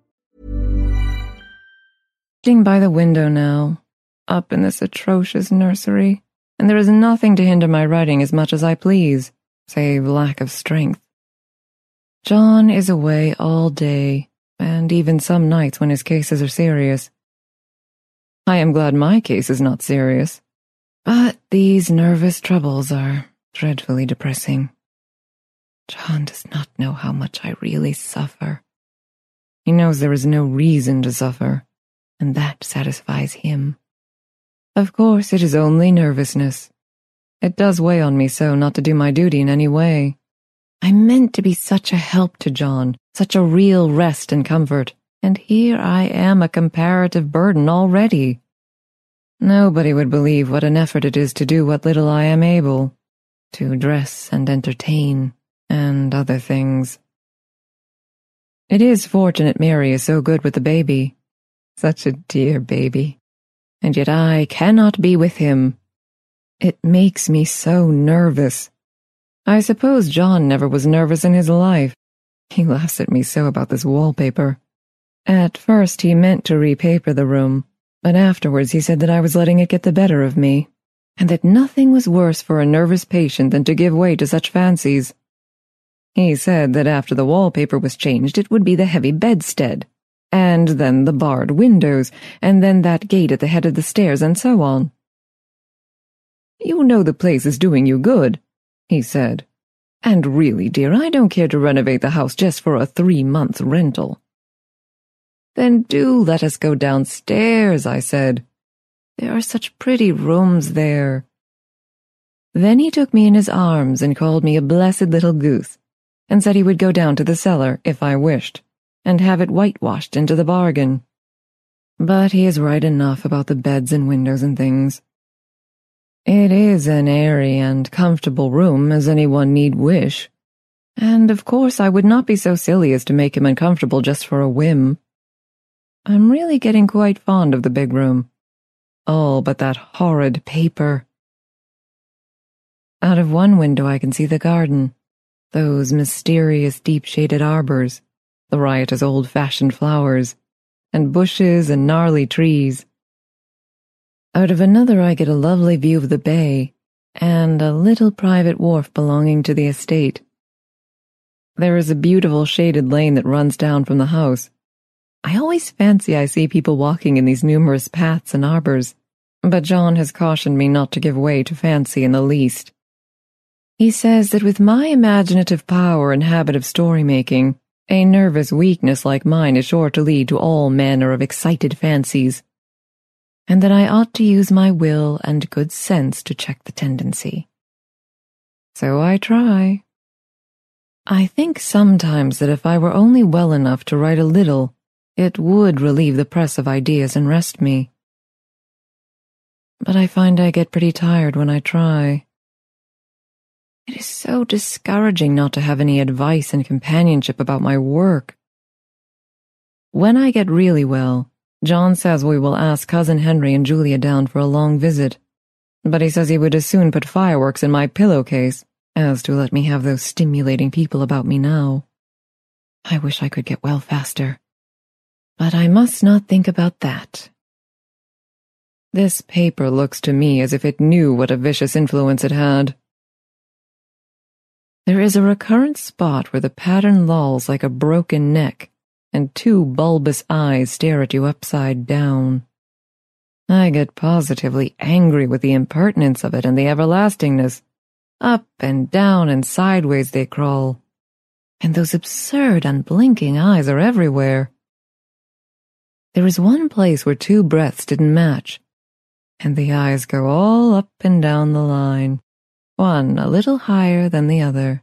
Sitting by the window now, up in this atrocious nursery, and there is nothing to hinder my writing as much as I please, save lack of strength. John is away all day, and even some nights when his cases are serious. I am glad my case is not serious, but these nervous troubles are dreadfully depressing. John does not know how much I really suffer. He knows there is no reason to suffer, and that satisfies him. Of course, it is only nervousness. It does weigh on me so not to do my duty in any way. I meant to be such a help to John, such a real rest and comfort, and here I am a comparative burden already. Nobody would believe what an effort it is to do what little I am able, to dress and entertain, and other things. It is fortunate Mary is so good with the baby. Such a dear baby. And yet I cannot be with him. It makes me so nervous. I suppose John never was nervous in his life. He laughs at me so about this wallpaper. At first he meant to repaper the room, but afterwards he said that I was letting it get the better of me, and that nothing was worse for a nervous patient than to give way to such fancies. He said that after the wallpaper was changed it would be the heavy bedstead, and then the barred windows, and then that gate at the head of the stairs, and so on. "You know the place is doing you good," he said. "And really, dear, I don't care to renovate the house just for a three-month rental." "Then do let us go downstairs," I said. "There are such pretty rooms there." Then he took me in his arms and called me a blessed little goose, and said he would go down to the cellar, if I wished, and have it whitewashed into the bargain. But he is right enough about the beds and windows and things. It is an airy and comfortable room as anyone need wish, and of course I would not be so silly as to make him uncomfortable just for a whim. I'm really getting quite fond of the big room. All but that horrid paper. Out of one window I can see the garden, those mysterious deep-shaded arbors, the riotous old-fashioned flowers, and bushes and gnarly trees. Out of another I get a lovely view of the bay, and a little private wharf belonging to the estate. There is a beautiful shaded lane that runs down from the house. I always fancy I see people walking in these numerous paths and arbors, but John has cautioned me not to give way to fancy in the least. He says that with my imaginative power and habit of story-making, a nervous weakness like mine is sure to lead to all manner of excited fancies, and that I ought to use my will and good sense to check the tendency. So I try. I think sometimes that if I were only well enough to write a little, it would relieve the press of ideas and rest me. But I find I get pretty tired when I try. It is so discouraging not to have any advice and companionship about my work. When I get really well, John says we will ask Cousin Henry and Julia down for a long visit, but he says he would as soon put fireworks in my pillowcase as to let me have those stimulating people about me now. I wish I could get well faster, but I must not think about that. This paper looks to me as if it knew what a vicious influence it had. There is a recurrent spot where the pattern lolls like a broken neck, and two bulbous eyes stare at you upside down. I get positively angry with the impertinence of it and the everlastingness. Up and down and sideways they crawl, and those absurd unblinking eyes are everywhere. There is one place where two breaths didn't match, and the eyes go all up and down the line, one a little higher than the other.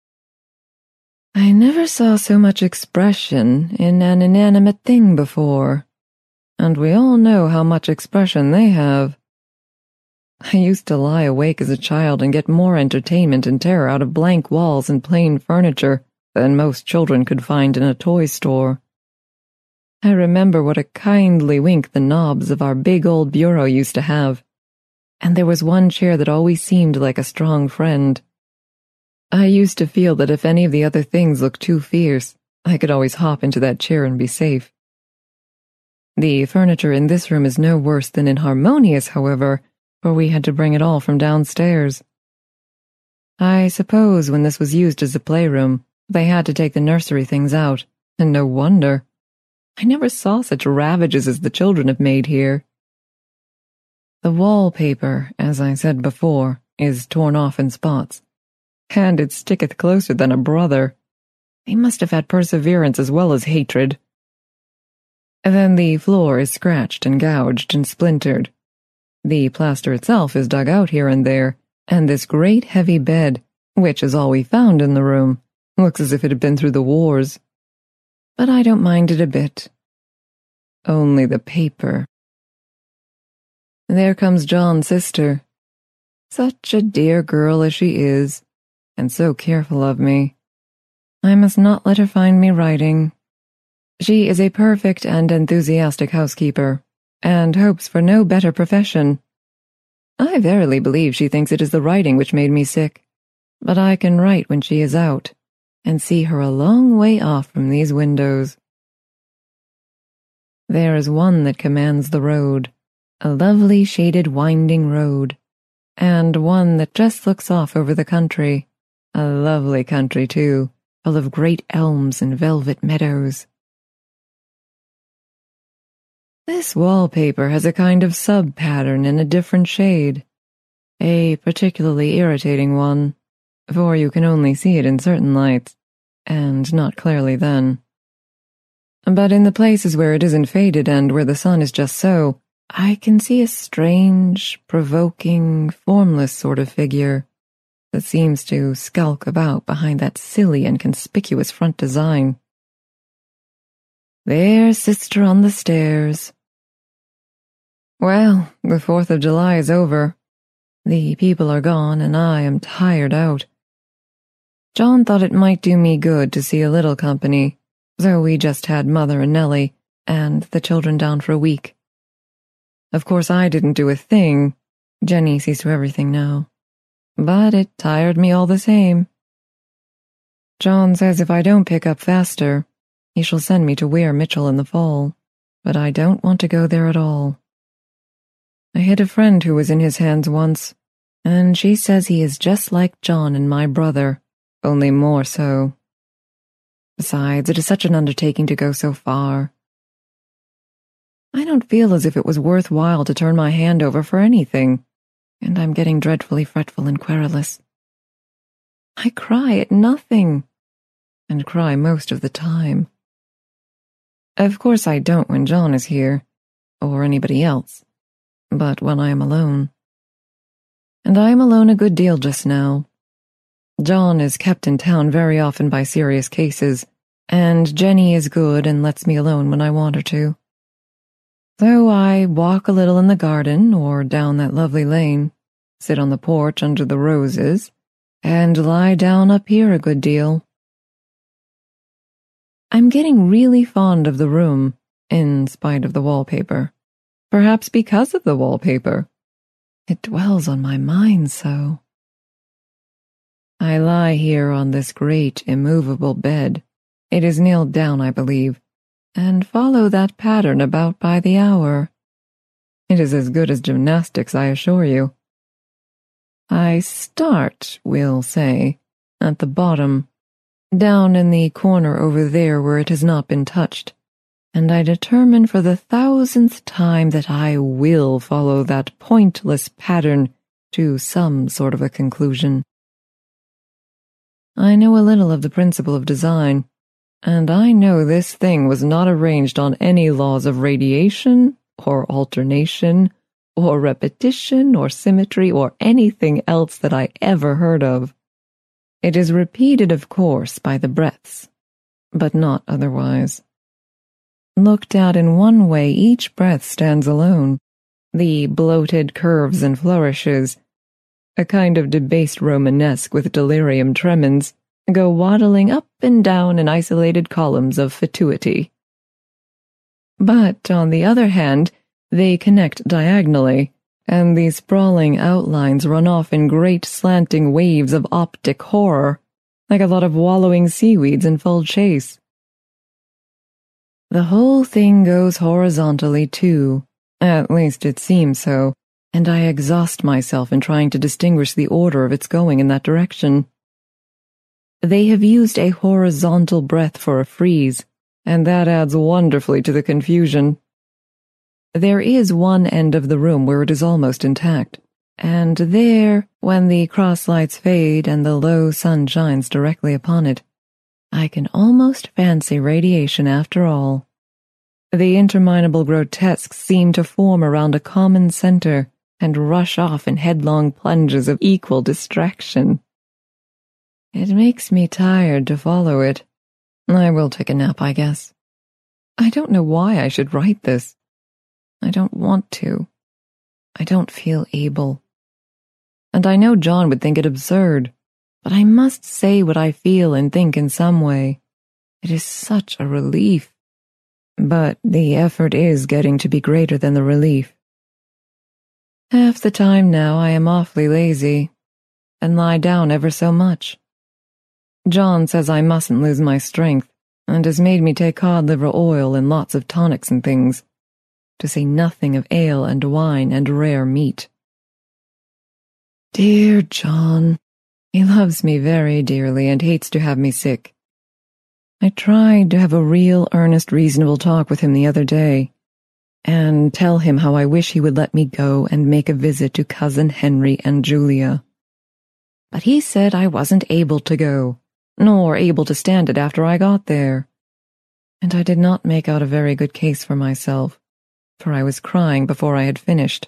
I never saw so much expression in an inanimate thing before, and we all know how much expression they have. I used to lie awake as a child and get more entertainment and terror out of blank walls and plain furniture than most children could find in a toy store. I remember what a kindly wink the knobs of our big old bureau used to have, and there was one chair that always seemed like a strong friend. I used to feel that if any of the other things looked too fierce, I could always hop into that chair and be safe. The furniture in this room is no worse than inharmonious, however, for we had to bring it all from downstairs. I suppose when this was used as a playroom, they had to take the nursery things out, and no wonder. I never saw such ravages as the children have made here. The wallpaper, as I said before, is torn off in spots, and it sticketh closer than a brother. They must have had perseverance as well as hatred. And then the floor is scratched and gouged and splintered. The plaster itself is dug out here and there, and this great heavy bed, which is all we found in the room, looks as if it had been through the wars. But I don't mind it a bit. Only the paper. There comes John's sister. Such a dear girl as she is, and so careful of me. I must not let her find me writing. She is a perfect and enthusiastic housekeeper, and hopes for no better profession. I verily believe she thinks it is the writing which made me sick, but I can write when she is out, and see her a long way off from these windows. There is one that commands the road, a lovely shaded winding road, and one that just looks off over the country, a lovely country too, full of great elms and velvet meadows. This wallpaper has a kind of sub-pattern in a different shade, a particularly irritating one, for you can only see it in certain lights, and not clearly then. But in the places where it isn't faded and where the sun is just so, I can see a strange, provoking, formless sort of figure that seems to skulk about behind that silly and conspicuous front design. There's sister on the stairs. Well, the Fourth of July is over. The people are gone, and I am tired out. John thought it might do me good to see a little company, so we just had Mother and Nellie, and the children down for a week. Of course I didn't do a thing. Jenny sees to everything now. But it tired me all the same. John says if I don't pick up faster, he shall send me to Weir Mitchell in the fall, but I don't want to go there at all. I had a friend who was in his hands once, and she says he is just like John and my brother, only more so. Besides, it is such an undertaking to go so far. I don't feel as if it was worthwhile to turn my hand over for anything, and I'm getting dreadfully fretful and querulous. I cry at nothing, and cry most of the time. Of course I don't when John is here, or anybody else, but when I am alone. And I am alone a good deal just now. John is kept in town very often by serious cases, and Jenny is good and lets me alone when I want her to. So I walk a little in the garden or down that lovely lane, sit on the porch under the roses, and lie down up here a good deal. I'm getting really fond of the room, in spite of the wallpaper. Perhaps because of the wallpaper. It dwells on my mind so. I lie here on this great immovable bed. It is nailed down, I believe, and follow that pattern about by the hour. It is as good as gymnastics, I assure you. I start, we'll say, at the bottom, down in the corner over there where it has not been touched, and I determine for the thousandth time that I will follow that pointless pattern to some sort of a conclusion. I know a little of the principle of design, and I know this thing was not arranged on any laws of radiation, or alternation, or repetition, or symmetry, or anything else that I ever heard of. It is repeated, of course, by the breaths, but not otherwise. Looked at in one way, each breath stands alone, The bloated curves and flourishes, a kind of debased Romanesque with delirium tremens, go waddling up and down in isolated columns of fatuity. But, on the other hand, they connect diagonally, and the sprawling outlines run off in great slanting waves of optic horror, like a lot of wallowing seaweeds in full chase. The whole thing goes horizontally, too. At least it seems so, and I exhaust myself in trying to distinguish the order of its going in that direction. They have used a horizontal breath for a frieze, and that adds wonderfully to the confusion. There is one end of the room where it is almost intact, and there, when the cross lights fade and the low sun shines directly upon it, I can almost fancy radiation after all. The interminable grotesques seem to form around a common center and rush off in headlong plunges of equal distraction. It makes me tired to follow it. I will take a nap, I guess. I don't know why I should write this. I don't want to. I don't feel able. And I know John would think it absurd, but I must say what I feel and think in some way. It is such a relief. But the effort is getting to be greater than the relief. Half the time now I am awfully lazy, and lie down ever so much. John says I mustn't lose my strength, and has made me take cod liver oil and lots of tonics and things, to say nothing of ale and wine and rare meat. Dear John, he loves me very dearly and hates to have me sick. I tried to have a real, earnest, reasonable talk with him the other day, and tell him how I wish he would let me go and make a visit to Cousin Henry and Julia. But he said I wasn't able to go, nor able to stand it after I got there. And I did not make out a very good case for myself, for I was crying before I had finished.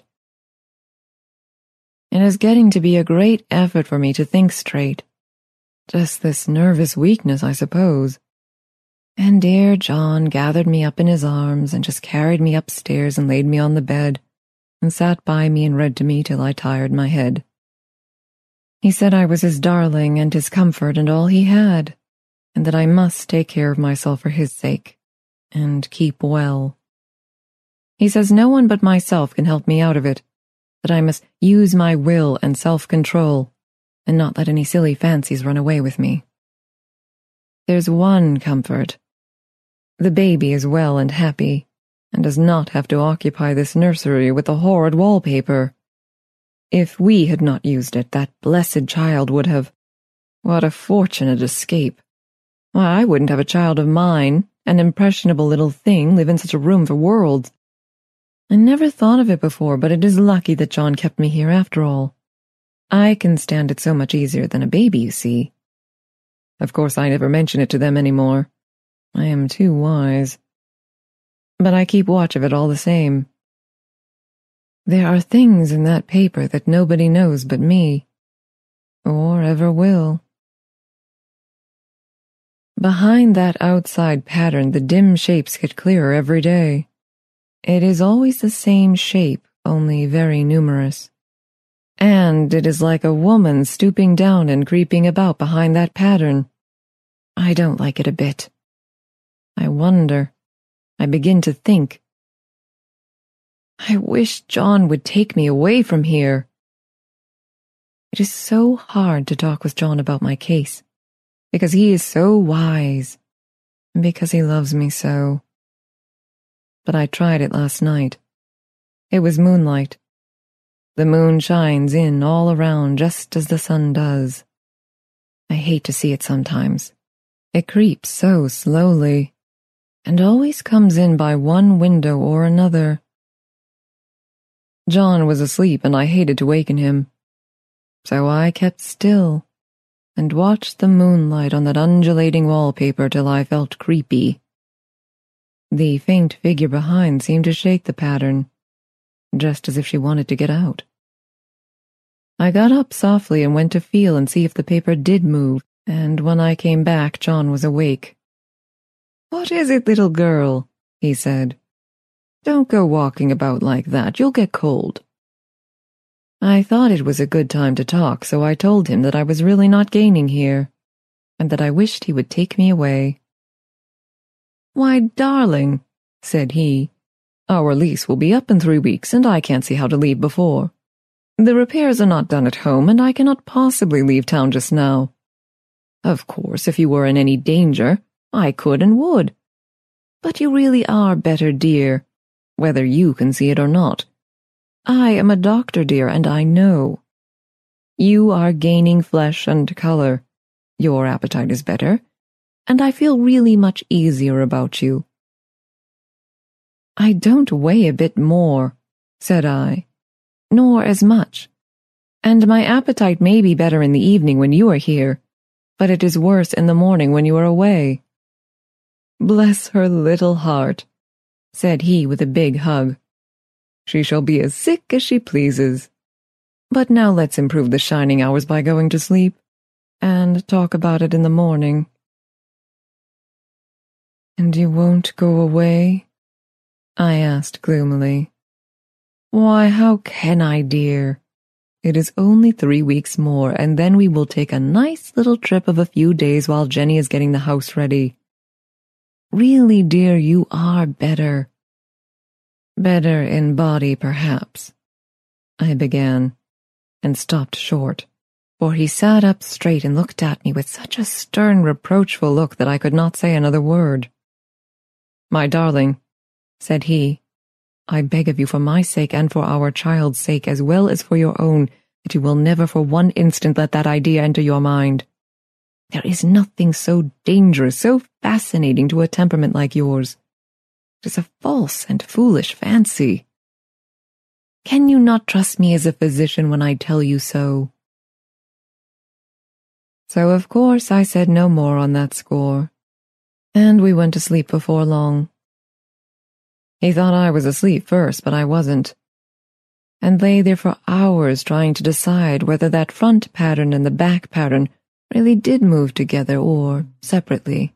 It is getting to be a great effort for me to think straight. Just this nervous weakness, I suppose. And dear John gathered me up in his arms and just carried me upstairs and laid me on the bed and sat by me and read to me till I tired my head. He said I was his darling and his comfort and all he had, and that I must take care of myself for his sake, and keep well. He says no one but myself can help me out of it, that I must use my will and self-control, and not let any silly fancies run away with me. There's one comfort. The baby is well and happy, and does not have to occupy this nursery with the horrid wallpaper. If we had not used it, that blessed child would have... What a fortunate escape. Why, I wouldn't have a child of mine, an impressionable little thing, live in such a room for worlds. I never thought of it before, but it is lucky that John kept me here after all. I can stand it so much easier than a baby, you see. Of course, I never mention it to them any more. I am too wise. But I keep watch of it all the same. There are things in that paper that nobody knows but me, or ever will. Behind that outside pattern, the dim shapes get clearer every day. It is always the same shape, only very numerous. And it is like a woman stooping down and creeping about behind that pattern. I don't like it a bit. I wonder. I begin to think. I wish John would take me away from here. It is so hard to talk with John about my case, because he is so wise, and because he loves me so. But I tried it last night. It was moonlight. The moon shines in all around just as the sun does. I hate to see it sometimes. It creeps so slowly, and always comes in by one window or another. John was asleep, and I hated to waken him. So I kept still, and watched the moonlight on that undulating wallpaper till I felt creepy. The faint figure behind seemed to shake the pattern, just as if she wanted to get out. I got up softly and went to feel and see if the paper did move, and when I came back, John was awake. "What is it, little girl?" he said. Don't go walking about like that, you'll get cold. I thought it was a good time to talk, so I told him that I was really not gaining here, and that I wished he would take me away. Why, darling, said he, our lease will be up in three weeks, and I can't see how to leave before. The repairs are not done at home, and I cannot possibly leave town just now. Of course, if you were in any danger, I could and would. But you really are better, dear, whether you can see it or not. I am a doctor, dear, and I know. You are gaining flesh and color. Your appetite is better, and I feel really much easier about you. I don't weigh a bit more, said I, nor as much, and my appetite may be better in the evening when you are here, but it is worse in the morning when you are away. Bless her little heart, said he with a big hug. She shall be as sick as she pleases. But now let's improve the shining hours by going to sleep, and talk about it in the morning. And you won't go away? I asked gloomily. Why, how can I, dear? It is only three weeks more, and then we will take a nice little trip of a few days while Jenny is getting the house ready. Really, dear, you are better. Better in body, perhaps, I began, and stopped short, for he sat up straight and looked at me with such a stern, reproachful look that I could not say another word. My darling, said he, I beg of you for my sake and for our child's sake as well as for your own, that you will never for one instant let that idea enter your mind. There is nothing so dangerous, so fascinating to a temperament like yours. It is a false and foolish fancy. Can you not trust me as a physician when I tell you so? So of course I said no more on that score, and we went to sleep before long. He thought I was asleep first, but I wasn't, and lay there for hours trying to decide whether that front pattern and the back pattern really did move together or separately.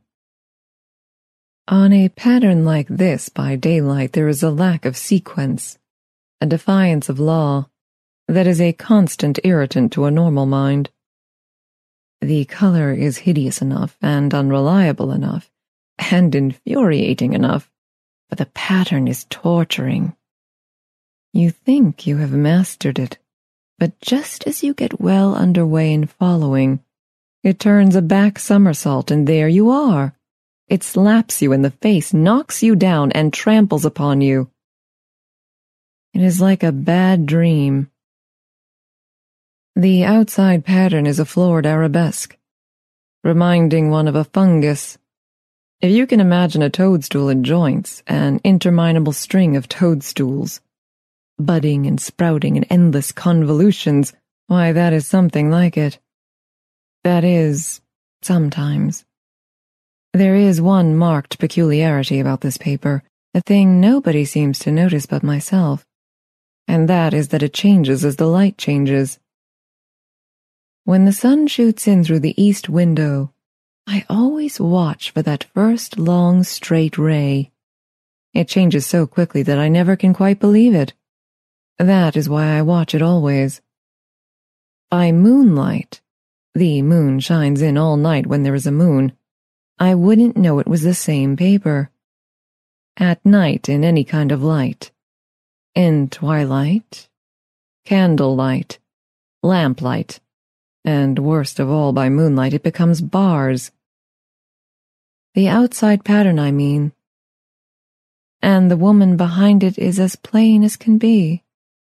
On a pattern like this by daylight there is a lack of sequence, a defiance of law, that is a constant irritant to a normal mind. The color is hideous enough and unreliable enough and infuriating enough, but the pattern is torturing. You think you have mastered it, but just as you get well underway in following, it turns a back somersault, and there you are. It slaps you in the face, knocks you down, and tramples upon you. It is like a bad dream. The outside pattern is a florid arabesque, reminding one of a fungus. If you can imagine a toadstool in joints, an interminable string of toadstools, budding and sprouting in endless convolutions, why, that is something like it. That is, sometimes. There is one marked peculiarity about this paper, a thing nobody seems to notice but myself, and that is that it changes as the light changes. When the sun shoots in through the east window, I always watch for that first long straight ray. It changes so quickly that I never can quite believe it. That is why I watch it always. By moonlight, the moon shines in all night when there is a moon, I wouldn't know it was the same paper. At night, in any kind of light. In twilight, candlelight, lamplight, and worst of all, by moonlight, it becomes bars. The outside pattern, I mean. And the woman behind it is as plain as can be.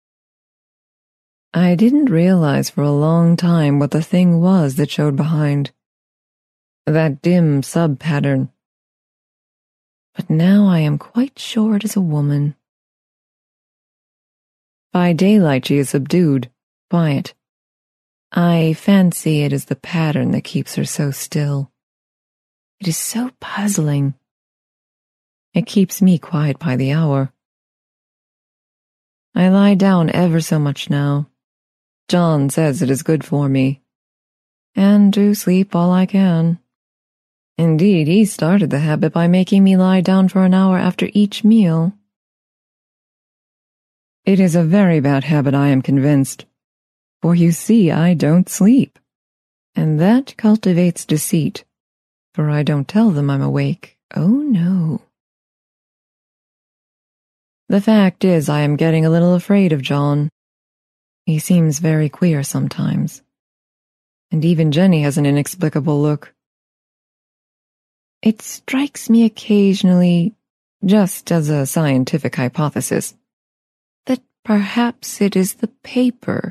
I didn't realize for a long time what the thing was that showed behind. That dim sub-pattern. But now I am quite sure it is a woman. By daylight she is subdued, quiet. I fancy it is the pattern that keeps her so still. It is so puzzling. It keeps me quiet by the hour. I lie down ever so much now. John says it is good for me, and do sleep all I can. Indeed, he started the habit by making me lie down for an hour after each meal. It is a very bad habit, I am convinced. For you see, I don't sleep. And that cultivates deceit, for I don't tell them I'm awake. Oh, no. The fact is, I am getting a little afraid of John. He seems very queer sometimes. And even Jenny has an inexplicable look. It strikes me occasionally, just as a scientific hypothesis, that perhaps it is the paper.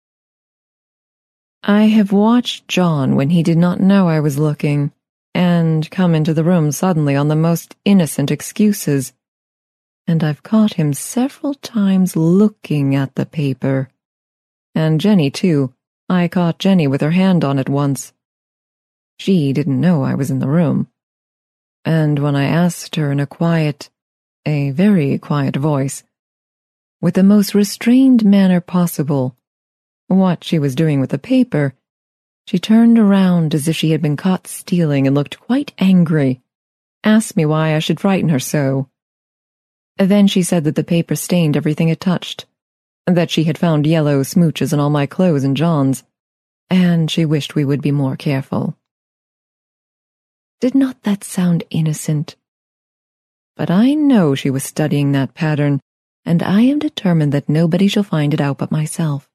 I have watched John when he did not know I was looking, and come into the room suddenly on the most innocent excuses, and I've caught him several times looking at the paper. And Jenny, too. I caught Jenny with her hand on it once. She didn't know I was in the room. And when I asked her in a quiet, a very quiet voice, with the most restrained manner possible, what she was doing with the paper, she turned around as if she had been caught stealing and looked quite angry, asked me why I should frighten her so. Then she said that the paper stained everything it touched, that she had found yellow smooches in all my clothes and John's, and she wished we would be more careful. Did not that sound innocent? But I know she was studying that pattern, and I am determined that nobody shall find it out but myself.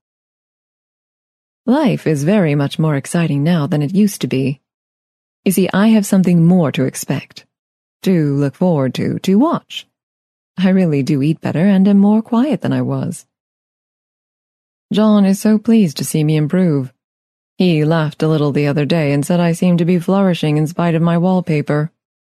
Life is very much more exciting now than it used to be. You see, I have something more to expect, to look forward to, to watch. I really do eat better and am more quiet than I was. John is so pleased to see me improve. He laughed a little the other day and said I seemed to be flourishing in spite of my wallpaper.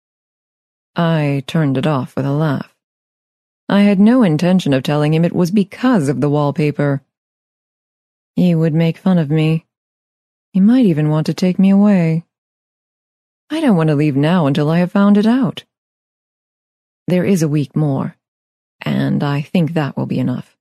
I turned it off with a laugh. I had no intention of telling him it was because of the wallpaper. He would make fun of me. He might even want to take me away. I don't want to leave now until I have found it out. There is a week more, and I think that will be enough.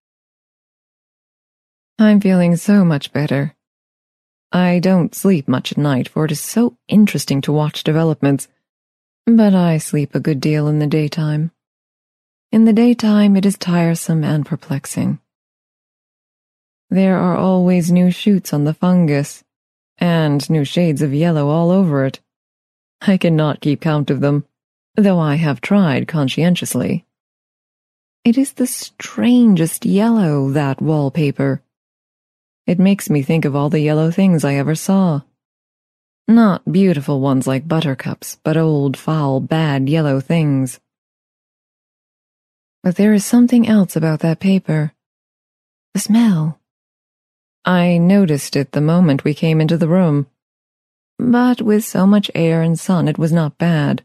I'm feeling so much better. I don't sleep much at night, for it is so interesting to watch developments, but I sleep a good deal in the daytime. In the daytime it is tiresome and perplexing. There are always new shoots on the fungus, and new shades of yellow all over it. I cannot keep count of them, though I have tried conscientiously. It is the strangest yellow, that wallpaper. It makes me think of all the yellow things I ever saw. Not beautiful ones like buttercups, but old, foul, bad yellow things. But there is something else about that paper. The smell. I noticed it the moment we came into the room, but with so much air and sun it was not bad.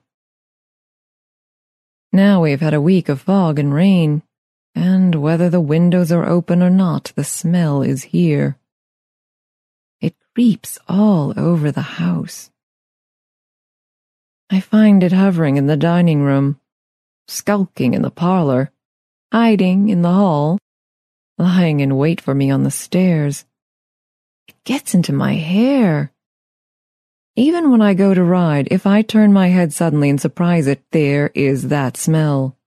Now we've had a week of fog and rain, and whether the windows are open or not, the smell is here. It creeps all over the house. I find it hovering in the dining room, skulking in the parlor, hiding in the hall, lying in wait for me on the stairs. It gets into my hair. Even when I go to ride, if I turn my head suddenly and surprise it, there is that smell.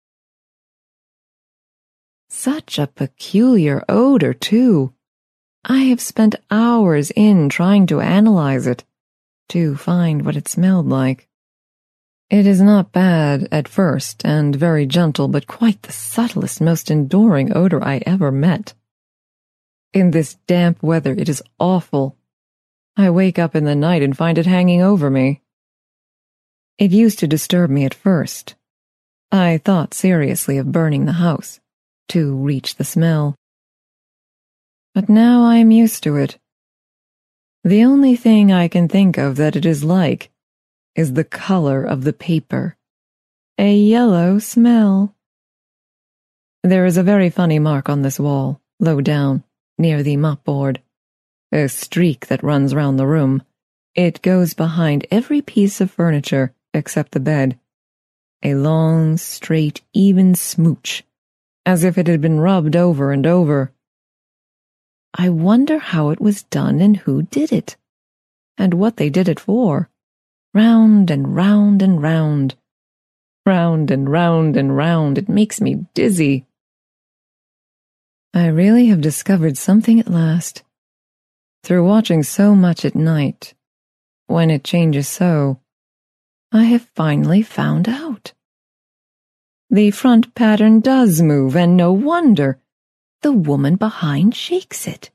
Such a peculiar odor, too. I have spent hours in trying to analyze it, to find what it smelled like. It is not bad at first, and very gentle, but quite the subtlest, most enduring odor I ever met. In this damp weather, it is awful. I wake up in the night and find it hanging over me. It used to disturb me at first. I thought seriously of burning the house, to reach the smell. But now I am used to it. The only thing I can think of that it is like is the color of the paper. A yellow smell. There is a very funny mark on this wall, low down, near the mopboard. A streak that runs round the room. It goes behind every piece of furniture except the bed. A long, straight, even smooch, as if it had been rubbed over and over. I wonder how it was done and who did it, and what they did it for. Round and round and round. Round and round and round. It makes me dizzy. I really have discovered something at last. Through watching so much at night, when it changes so, I have finally found out. The front pattern does move, and no wonder. The woman behind shakes it.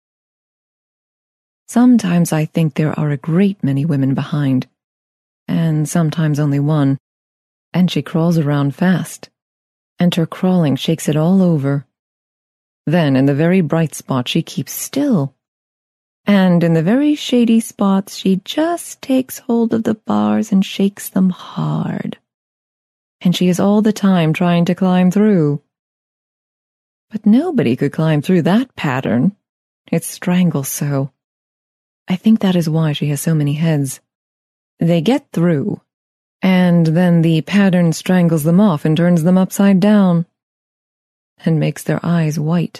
Sometimes I think there are a great many women behind, and sometimes only one, and she crawls around fast, and her crawling shakes it all over. Then, in the very bright spot, she keeps still, and in the very shady spots, she just takes hold of the bars and shakes them hard. And she is all the time trying to climb through. But nobody could climb through that pattern. It strangles so. I think that is why she has so many heads. They get through, and then the pattern strangles them off and turns them upside down, and makes their eyes white.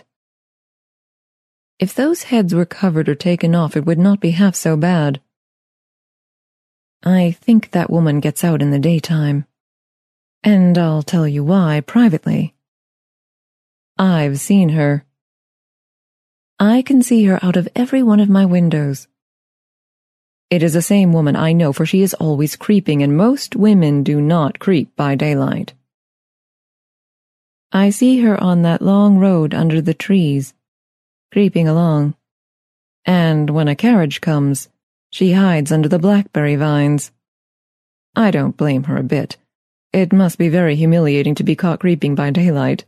If those heads were covered or taken off, it would not be half so bad. I think that woman gets out in the daytime, and I'll tell you why privately. I've seen her. I can see her out of every one of my windows. It is the same woman, I know, for she is always creeping, and most women do not creep by daylight. I see her on that long road under the trees, creeping along, and when a carriage comes, she hides under the blackberry vines. I don't blame her a bit. It must be very humiliating to be caught creeping by daylight.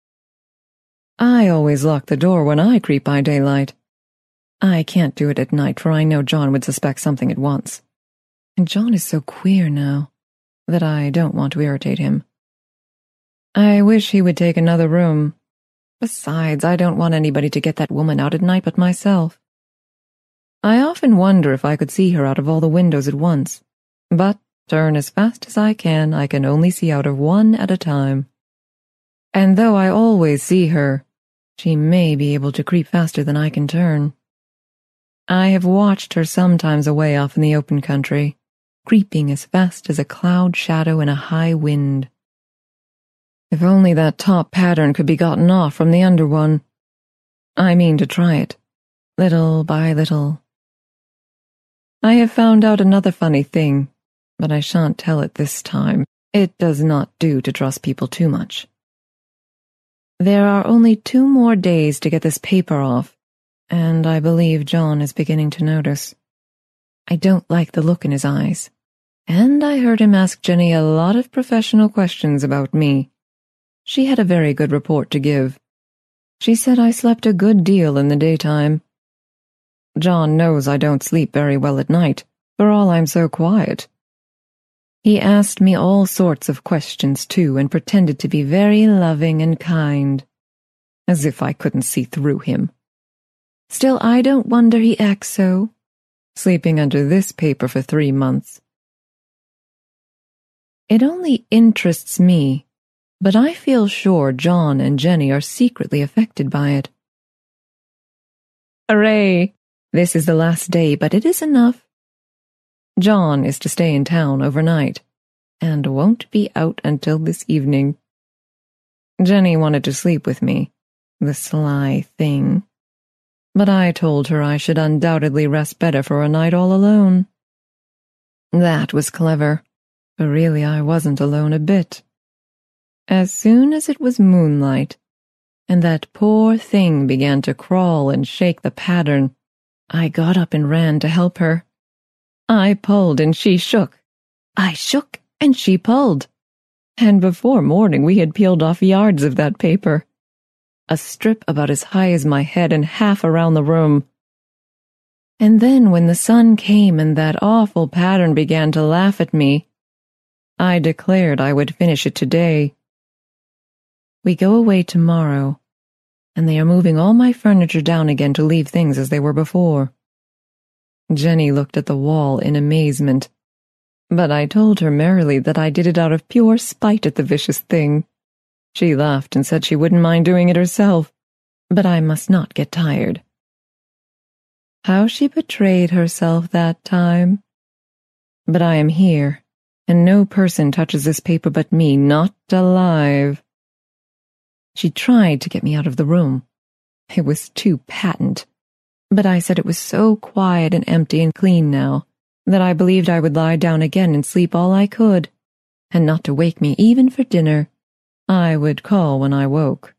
I always lock the door when I creep by daylight. I can't do it at night, for I know John would suspect something at once. And John is so queer now that I don't want to irritate him. I wish he would take another room. Besides, I don't want anybody to get that woman out at night but myself. I often wonder if I could see her out of all the windows at once, but turn as fast as I can, I can only see out of one at a time. And though I always see her, she may be able to creep faster than I can turn. I have watched her sometimes away off in the open country, creeping as fast as a cloud shadow in a high wind. If only that top pattern could be gotten off from the under one. I mean to try it, little by little. I have found out another funny thing, but I shan't tell it this time. It does not do to trust people too much. There are only two more days to get this paper off, and I believe John is beginning to notice. I don't like the look in his eyes, and I heard him ask Jenny a lot of professional questions about me. She had a very good report to give. She said I slept a good deal in the daytime. John knows I don't sleep very well at night, for all I'm so quiet. He asked me all sorts of questions, too, and pretended to be very loving and kind, as if I couldn't see through him. Still, I don't wonder he acts so, sleeping under this paper for three months. It only interests me, but I feel sure John and Jenny are secretly affected by it. Hooray! This is the last day, but it is enough. John is to stay in town overnight, and won't be out until this evening. Jenny wanted to sleep with me, the sly thing, but I told her I should undoubtedly rest better for a night all alone. That was clever, but really I wasn't alone a bit. As soon as it was moonlight, and that poor thing began to crawl and shake the pattern, I got up and ran to help her. I pulled and she shook. I shook and she pulled. And before morning we had peeled off yards of that paper. A strip about as high as my head and half around the room. And then when the sun came and that awful pattern began to laugh at me, I declared I would finish it today. We go away tomorrow, and they are moving all my furniture down again to leave things as they were before. Jenny looked at the wall in amazement, but I told her merrily that I did it out of pure spite at the vicious thing. She laughed and said she wouldn't mind doing it herself, but I must not get tired. How she betrayed herself that time. But I am here, and no person touches this paper but me, not alive. She tried to get me out of the room, It was too patent, but I said it was so quiet and empty and clean now that I believed I would lie down again and sleep all I could, and not to wake me even for dinner. I would call when I woke.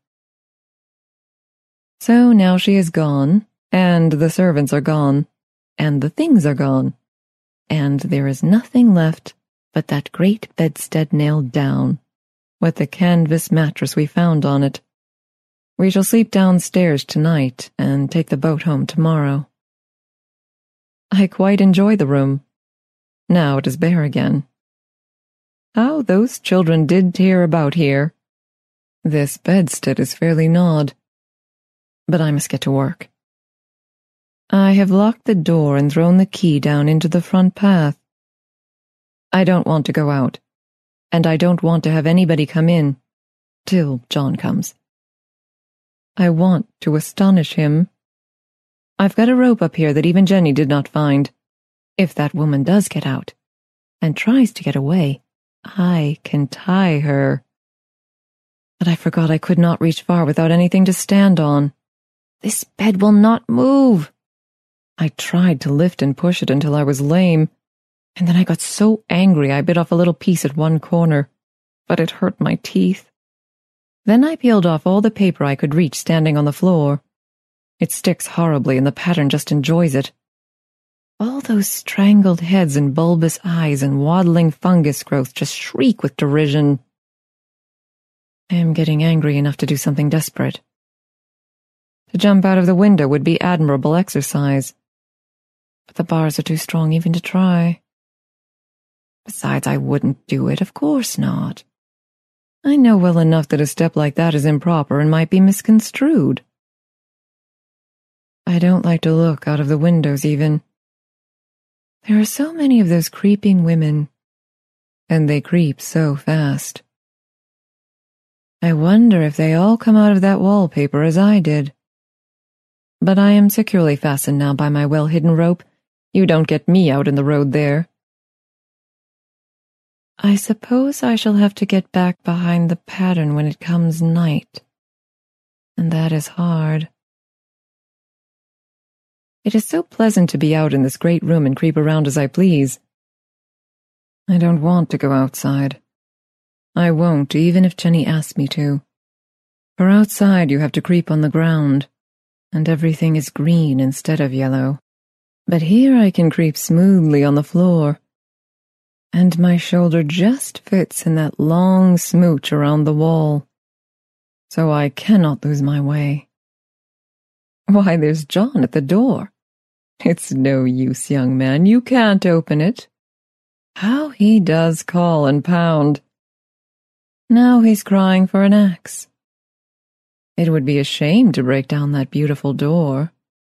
So now she is gone, and the servants are gone, and the things are gone, and there is nothing left but that great bedstead nailed down, with the canvas mattress we found on it. We shall sleep downstairs tonight and take the boat home tomorrow. I quite enjoy the room. Now it is bare again. How those children did tear about here. This bedstead is fairly gnawed. But I must get to work. I have locked the door and thrown the key down into the front path. I don't want to go out, and I don't want to have anybody come in till John comes. I want to astonish him. I've got a rope up here that even Jenny did not find. If that woman does get out and tries to get away, I can tie her. But I forgot I could not reach far without anything to stand on. This bed will not move. I tried to lift and push it until I was lame, and then I got so angry I bit off a little piece at one corner, but it hurt my teeth. Then I peeled off all the paper I could reach standing on the floor. It sticks horribly and the pattern just enjoys it. All those strangled heads and bulbous eyes and waddling fungus growth just shriek with derision. I am getting angry enough to do something desperate. To jump out of the window would be admirable exercise, but the bars are too strong even to try. Besides, I wouldn't do it, of course not. I know well enough that a step like that is improper and might be misconstrued. I don't like to look out of the windows even. There are so many of those creeping women, and they creep so fast. I wonder if they all come out of that wallpaper as I did. But I am securely fastened now by my well-hidden rope. You don't get me out in the road there. I suppose I shall have to get back behind the pattern when it comes night, and that is hard. It is so pleasant to be out in this great room and creep around as I please. I don't want to go outside. I won't, even if Jenny asks me to. For outside you have to creep on the ground, and everything is green instead of yellow. But here I can creep smoothly on the floor, and my shoulder just fits in that long smooch around the wall, so I cannot lose my way. Why, there's John at the door. It's no use, young man, you can't open it. How he does call and pound. Now he's crying for an axe. It would be a shame to break down that beautiful door.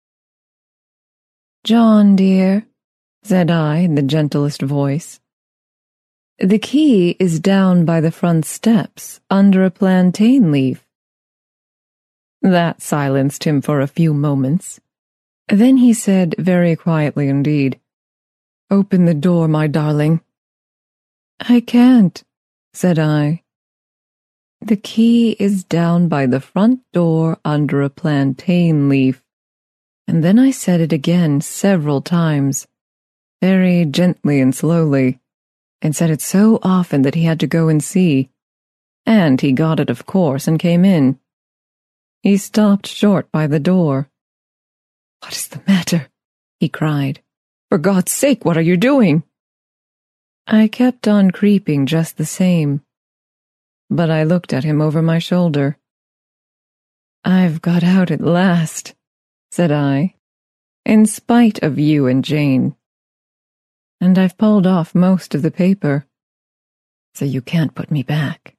John, dear, said I in the gentlest voice, the key is down by the front steps, under a plantain leaf. That silenced him for a few moments. Then he said, very quietly indeed, Open the door, my darling. I can't, said I. The key is down by the front door under a plantain leaf. And then I said it again several times, very gently and slowly, and said it so often that he had to go and see. And he got it, of course, and came in. He stopped short by the door. What is the matter? He cried. For God's sake, what are you doing? I kept on creeping just the same, but I looked at him over my shoulder. I've got out at last, said I, in spite of you and Jane. And I've pulled off most of the paper, so you can't put me back.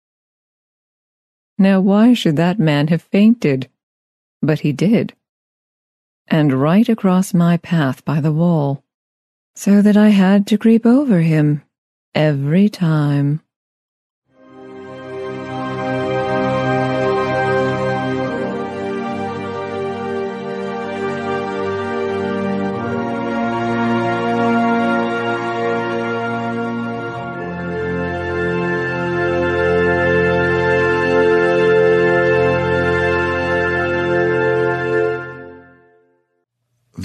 Now why should that man have fainted? But he did. And right across my path by the wall, so that I had to creep over him every time.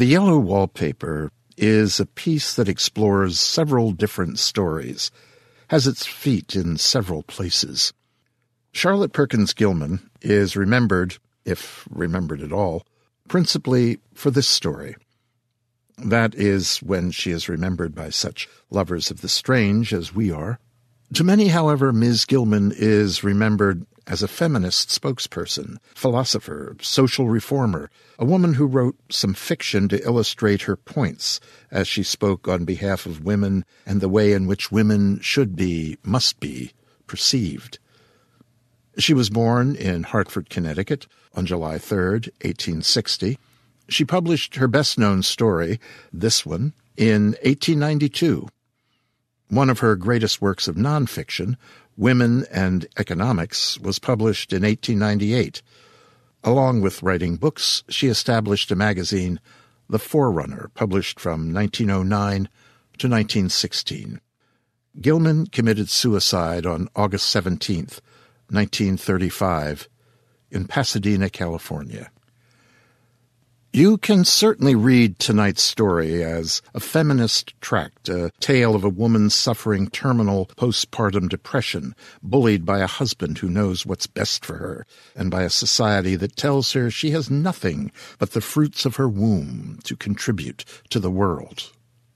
The Yellow Wallpaper is a piece that explores several different stories, has its feet in several places. Charlotte Perkins Gilman is remembered, if remembered at all, principally for this story. That is when she is remembered by such lovers of the strange as we are. To many, however, Miz Gilman is remembered as a feminist spokesperson, philosopher, social reformer, a woman who wrote some fiction to illustrate her points as she spoke on behalf of women and the way in which women should be, must be, perceived. She was born in Hartford, Connecticut, on July third, eighteen sixty. She published her best-known story, this one, in eighteen ninety-two. One of her greatest works of nonfiction, Women and Economics, was published in eighteen ninety-eight. Along with writing books, she established a magazine, The Forerunner, published from nineteen oh nine to nineteen sixteen. Gilman committed suicide on August seventeenth, nineteen thirty-five, in Pasadena, California. You can certainly read tonight's story as a feminist tract, a tale of a woman suffering terminal postpartum depression, bullied by a husband who knows what's best for her, and by a society that tells her she has nothing but the fruits of her womb to contribute to the world.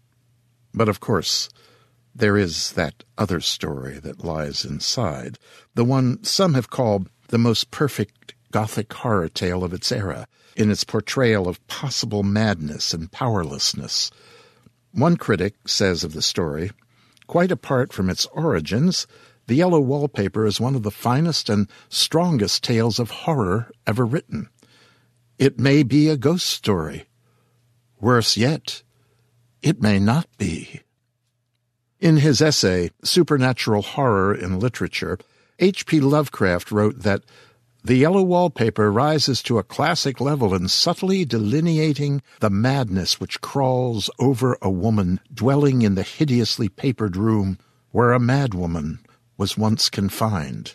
But of course, there is that other story that lies inside, the one some have called the most perfect Gothic horror tale of its era, in its portrayal of possible madness and powerlessness. One critic says of the story, quite apart from its origins, The Yellow Wallpaper is one of the finest and strongest tales of horror ever written. It may be a ghost story. Worse yet, it may not be. In his essay, Supernatural Horror in Literature, H P Lovecraft wrote that The Yellow Wallpaper rises to a classic level in subtly delineating the madness which crawls over a woman dwelling in the hideously papered room where a madwoman was once confined.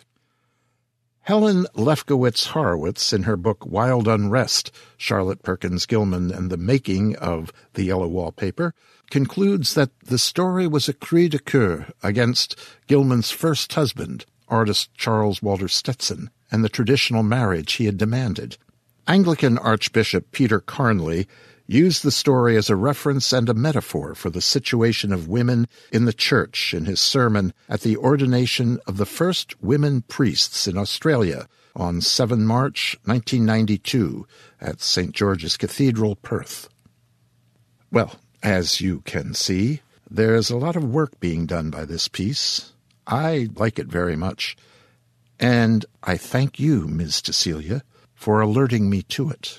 Helen Lefkowitz Horowitz, in her book Wild Unrest, Charlotte Perkins Gilman and the Making of the Yellow Wallpaper, concludes that the story was a cri de coeur against Gilman's first husband, artist Charles Walter Stetson, and the traditional marriage he had demanded. Anglican Archbishop Peter Carnley used the story as a reference and a metaphor for the situation of women in the church in his sermon at the ordination of the first women priests in Australia on the seventh of March, nineteen ninety-two, at Saint George's Cathedral, Perth. Well, as you can see, there's a lot of work being done by this piece. I like it very much. And I thank you, Miz Cecilia, for alerting me to it.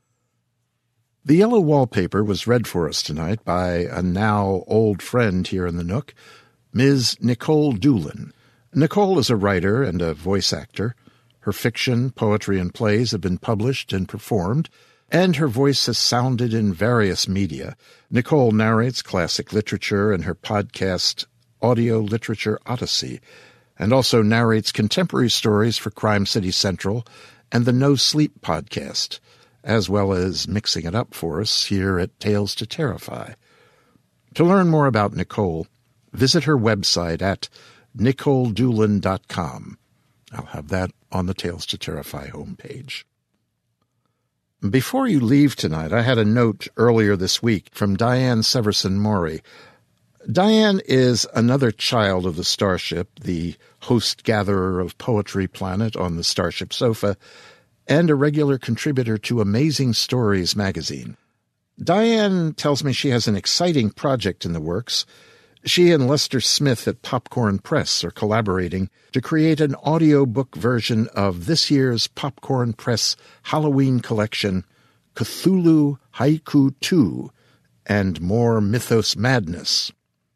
The Yellow Wallpaper was read for us tonight by a now old friend here in the Nook, Miz Nicole Doolin. Nicole is a writer and a voice actor. Her fiction, poetry, and plays have been published and performed, and her voice has sounded in various media. Nicole narrates classic literature in her podcast, Audio Literature Odyssey, and also narrates contemporary stories for Crime City Central and the No Sleep podcast, as well as mixing it up for us here at Tales to Terrify. To learn more about Nicole, visit her website at nicole doolin dot com. I'll have that on the Tales to Terrify homepage. Before you leave tonight, I had a note earlier this week from Diane Severson Maury. Diane is another child of the Starship, the host-gatherer of Poetry Planet on the Starship Sofa, and a regular contributor to Amazing Stories magazine. Diane tells me she has an exciting project in the works. She and Lester Smith at Popcorn Press are collaborating to create an audiobook version of this year's Popcorn Press Halloween collection, Cthulhu Haiku two, and More Mythos Madness.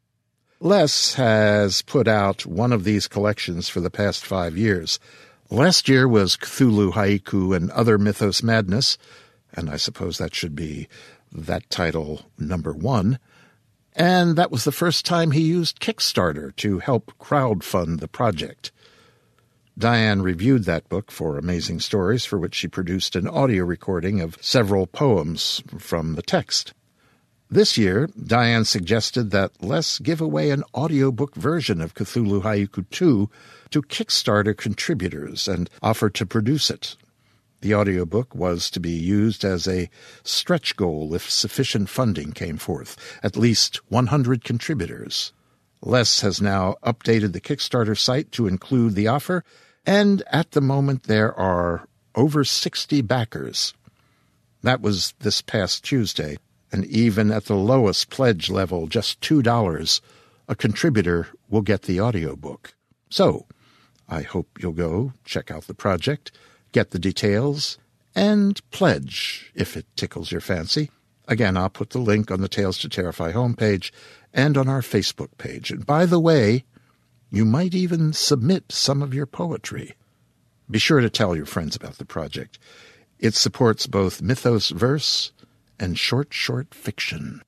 Les has put out one of these collections for the past five years. Last year was Cthulhu Haiku and Other Mythos Madness, and I suppose that should be that title number one. And that was the first time he used Kickstarter to help crowdfund the project. Diane reviewed that book for Amazing Stories, for which she produced an audio recording of several poems from the text. This year, Diane suggested that Les give away an audiobook version of Cthulhu Haiku two to Kickstarter contributors and offered to produce it. The audiobook was to be used as a stretch goal if sufficient funding came forth, at least one hundred contributors. Les has now updated the Kickstarter site to include the offer, and at the moment there are over sixty backers. That was this past Tuesday, and even at the lowest pledge level, just two dollars, a contributor will get the audiobook. So, I hope you'll go check out the project, get the details, and pledge if it tickles your fancy. Again, I'll put the link on the Tales to Terrify homepage and on our Facebook page. And by the way, you might even submit some of your poetry. Be sure to tell your friends about the project. It supports both mythos verse and short, short fiction.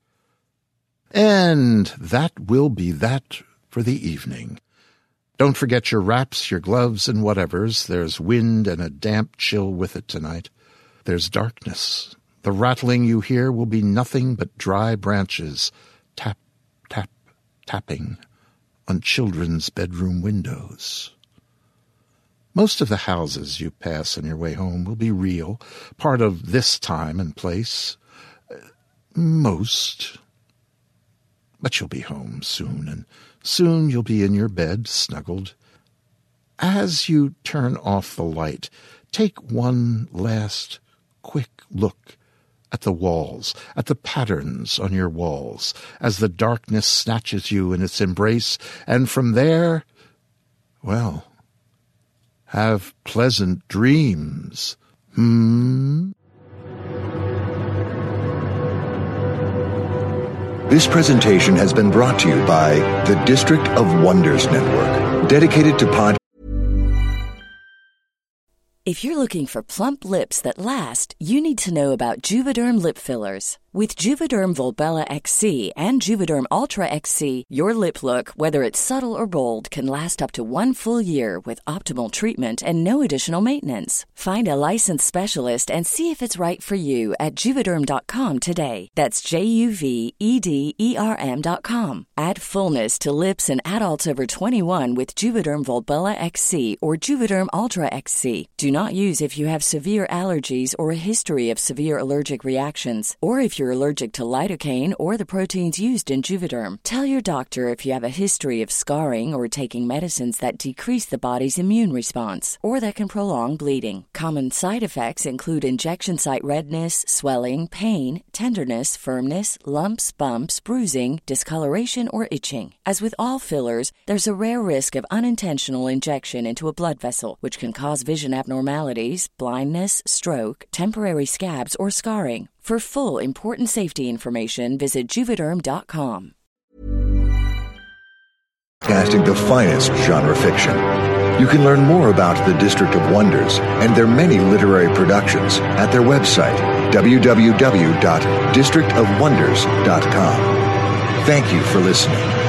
And that will be that for the evening. Don't forget your wraps, your gloves, and whatevers. There's wind and a damp chill with it tonight. There's darkness. The rattling you hear will be nothing but dry branches, tap, tap, tapping on children's bedroom windows. Most of the houses you pass on your way home will be real, part of this time and place. Most. But you'll be home soon, and soon you'll be in your bed, snuggled. As you turn off the light, take one last quick look at the walls, at the patterns on your walls, as the darkness snatches you in its embrace, and from there, well, have pleasant dreams. Hmm? This presentation has been brought to you by the District of Wonders Network, dedicated to pod. If you're looking for plump lips that last, you need to know about Juvederm lip fillers. With Juvederm Volbella X C and Juvederm Ultra X C, your lip look, whether it's subtle or bold, can last up to one full year with optimal treatment and no additional maintenance. Find a licensed specialist and see if it's right for you at Juvederm dot com today. That's J U V E D E R M dot com. Add fullness to lips in adults over twenty-one with Juvederm Volbella X C or Juvederm Ultra X C. Do not use if you have severe allergies or a history of severe allergic reactions, or if you're allergic to lidocaine or the proteins used in Juvederm. Tell your doctor if you have a history of scarring or taking medicines that decrease the body's immune response or that can prolong bleeding. Common side effects include injection site redness, swelling, pain, tenderness, firmness, lumps, bumps, bruising, discoloration, or itching. As with all fillers, there's a rare risk of unintentional injection into a blood vessel, which can cause vision abnormalities, blindness, stroke, temporary scabs, or scarring. For full, important safety information, visit Juvederm dot com. Casting the finest genre fiction. You can learn more about the District of Wonders and their many literary productions at their website, w w w dot district of wonders dot com. Thank you for listening.